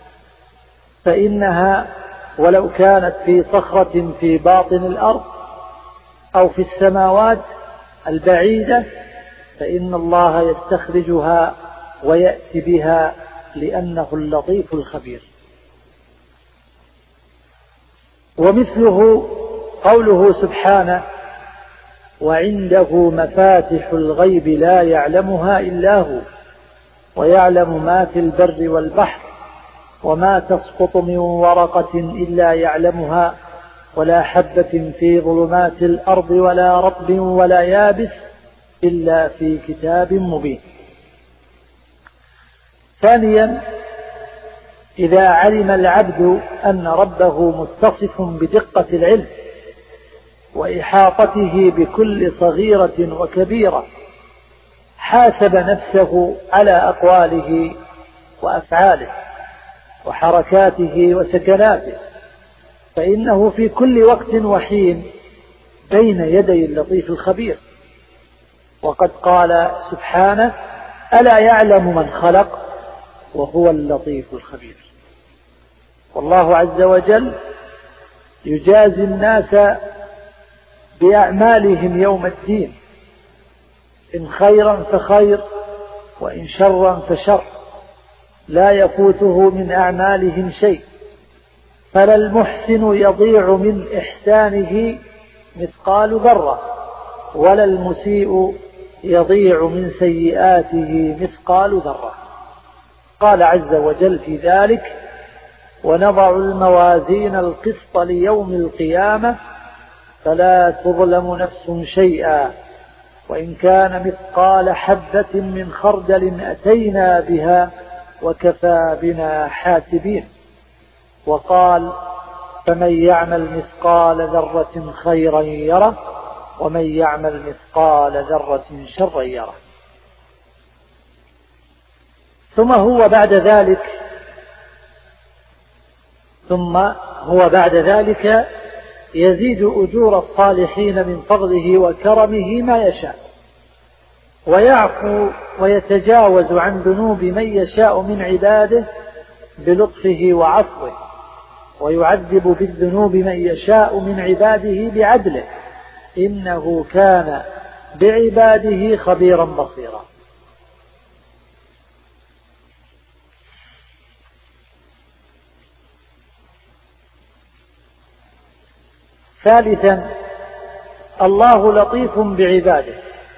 فإنها ولو كانت في صخرة في باطن الأرض أو في السماوات البعيدة فإن الله يستخرجها ويأتي بها لأنه اللطيف الخبير. ومثله قوله سبحانه: وعنده مفاتح الغيب لا يعلمها إلا هو ويعلم ما في البر والبحر وما تسقط من ورقة إلا يعلمها ولا حبة في ظلمات الأرض ولا رطب ولا يابس إلا في كتاب مبين. ثانيا إذا علم العبد أن ربه متصف بدقة العلم وإحاطته بكل صغيرة وكبيرة حاسب نفسه على أقواله وأفعاله وحركاته وسكناته، فإنه في كل وقت وحين بين يدي اللطيف الخبير. وقد قال سبحانه: ألا يعلم من خلق وهو اللطيف الخبير. والله عز وجل يجازي الناس بأعمالهم يوم الدين، إن خيرا فخير وإن شرا فشر، لا يفوته من أعمالهم شيء، فلا المحسن يضيع من إحسانه مثقال ذرة ولا المسيء يضيع من سيئاته مثقال ذرة. قال عز وجل في ذلك: ونضع الموازين القسط ليوم القيامة فلا تظلم نفس شيئا وإن كان مثقال حبة من خردل أتينا بها وكفى بنا حاسبين. وقال: فمن يعمل مثقال ذرة خيرا يره ومن يعمل مثقال ذرة شرا يره. ثم هو بعد ذلك ثم هو بعد ذلك يزيد أجور الصالحين من فضله وكرمه ما يشاء، ويعفو ويتجاوز عن ذنوب من يشاء من عباده بلطفه وعفوه، ويعذب بالذنوب من يشاء من عباده بعدله، إنه كان بعباده خبيرا بصيرا. ثالثا، الله لطيف بعباده،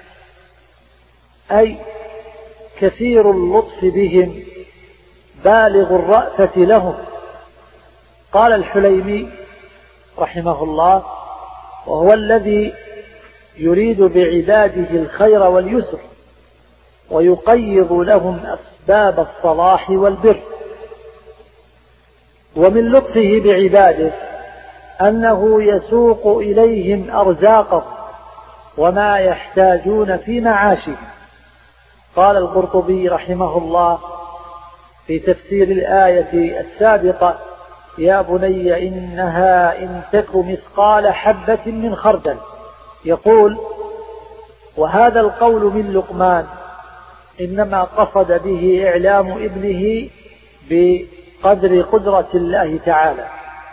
أي كثير اللطف بهم بالغ الرأفة لهم. قال الحليمي رحمه الله: وهو الذي يريد بعباده الخير واليسر ويقيض لهم أسباب الصلاح والبر. ومن لطفه بعباده أنه يسوق إليهم أرزاقهم وما يحتاجون في معاشهم. قال القرطبي رحمه الله في تفسير الآية السابقة: يا بني إنها إن تك مثقال حبة من خردل. يقول: وهذا القول من لقمان إنما قصد به إعلام ابنه بقدر قدرة الله تعالى،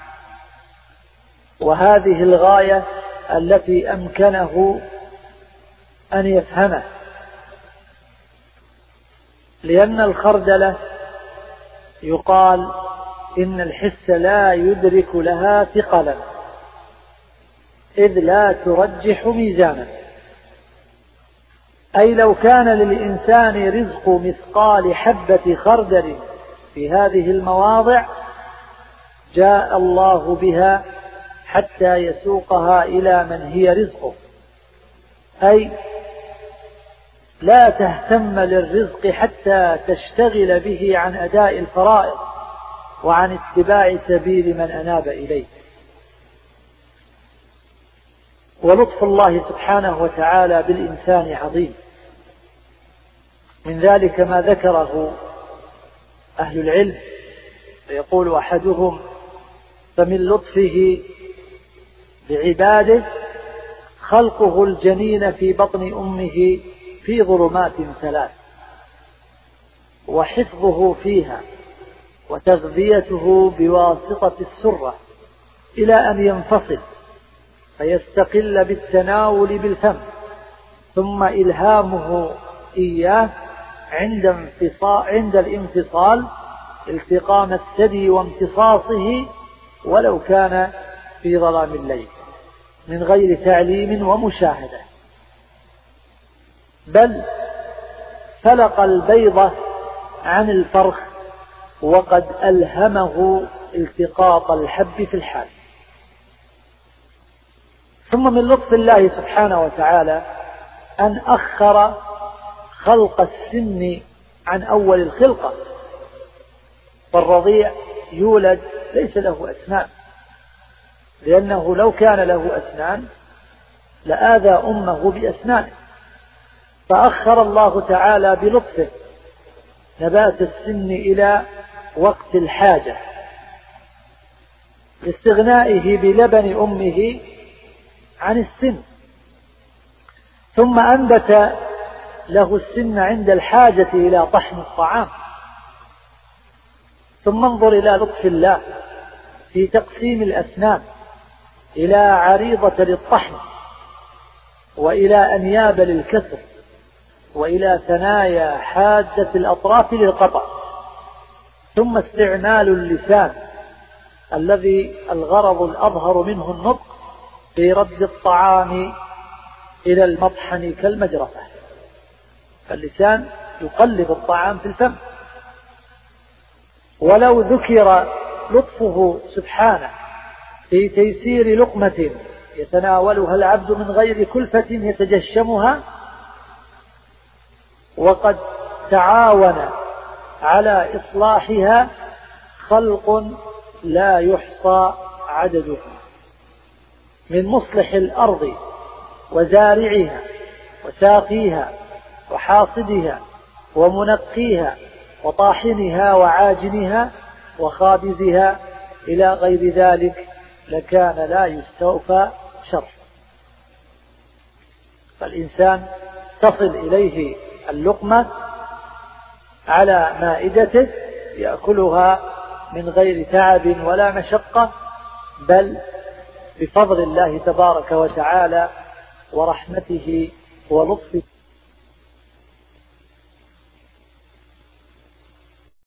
وهذه الغاية التي أمكنه أن يفهمه، لأن الخردلة يقال إن الحس لا يدرك لها ثقلا، إذ لا ترجح ميزانا. أي لو كان للإنسان رزق مثقال حبة خردل في هذه المواضع جاء الله بها حتى يسوقها إلى من هي رزقه، أي لا تهتم للرزق حتى تشتغل به عن أداء الفرائض وعن اتباع سبيل من أناب إليه. ولطف الله سبحانه وتعالى بالإنسان عظيم، من ذلك ما ذكره أهل العلم، فيقول أحدهم: فمن لطفه بعباده خلقه الجنين في بطن أمه في ظلمات ثلاث، وحفظه فيها، وتغذيته بواسطة السرة إلى أن ينفصل فيستقل بالتناول بالفم، ثم إلهامه إياه عند انفصال عند الانفصال التقام الثدي وامتصاصه ولو كان في ظلام الليل من غير تعليم ومشاهدة، بل فلق البيضة عن الفرخ وقد ألهمه التقاط الحب في الحال. ثم من لطف الله سبحانه وتعالى أن أخر خلق السن عن أول الخلقة، فالرضيع يولد ليس له أسنان، لأنه لو كان له أسنان لآذى أمه بأسنانه، فأخر الله تعالى بلطفه نبات السن إلى وقت الحاجة لاستغنائه بلبن أمه عن السن، ثم أنبت له السن عند الحاجة إلى طحن الطعام. ثم انظر إلى لطف الله في تقسيم الأسنان إلى عريضة للطحن، وإلى أنياب للكسر، وإلى ثنايا حادة الأطراف للقطع، ثم استعمال اللسان الذي الغرض الأظهر منه النطق في رد الطعام إلى المطحن كالمجرفة، فاللسان يقلب الطعام في الفم. ولو ذكر لطفه سبحانه في تيسير لقمة يتناولها العبد من غير كلفة يتجشمها، وقد تعاون على إصلاحها خلق لا يحصى عدده من مصلح الأرض وزارعها وساقيها وحاصدها ومنقيها وطاحنها وعاجنها وخابزها إلى غير ذلك لكان لا يستوفى شر. فالإنسان تصل إليه اللقمة على مائدته يأكلها من غير تعب ولا مشقة، بل بفضل الله تبارك وتعالى ورحمته ولطفه.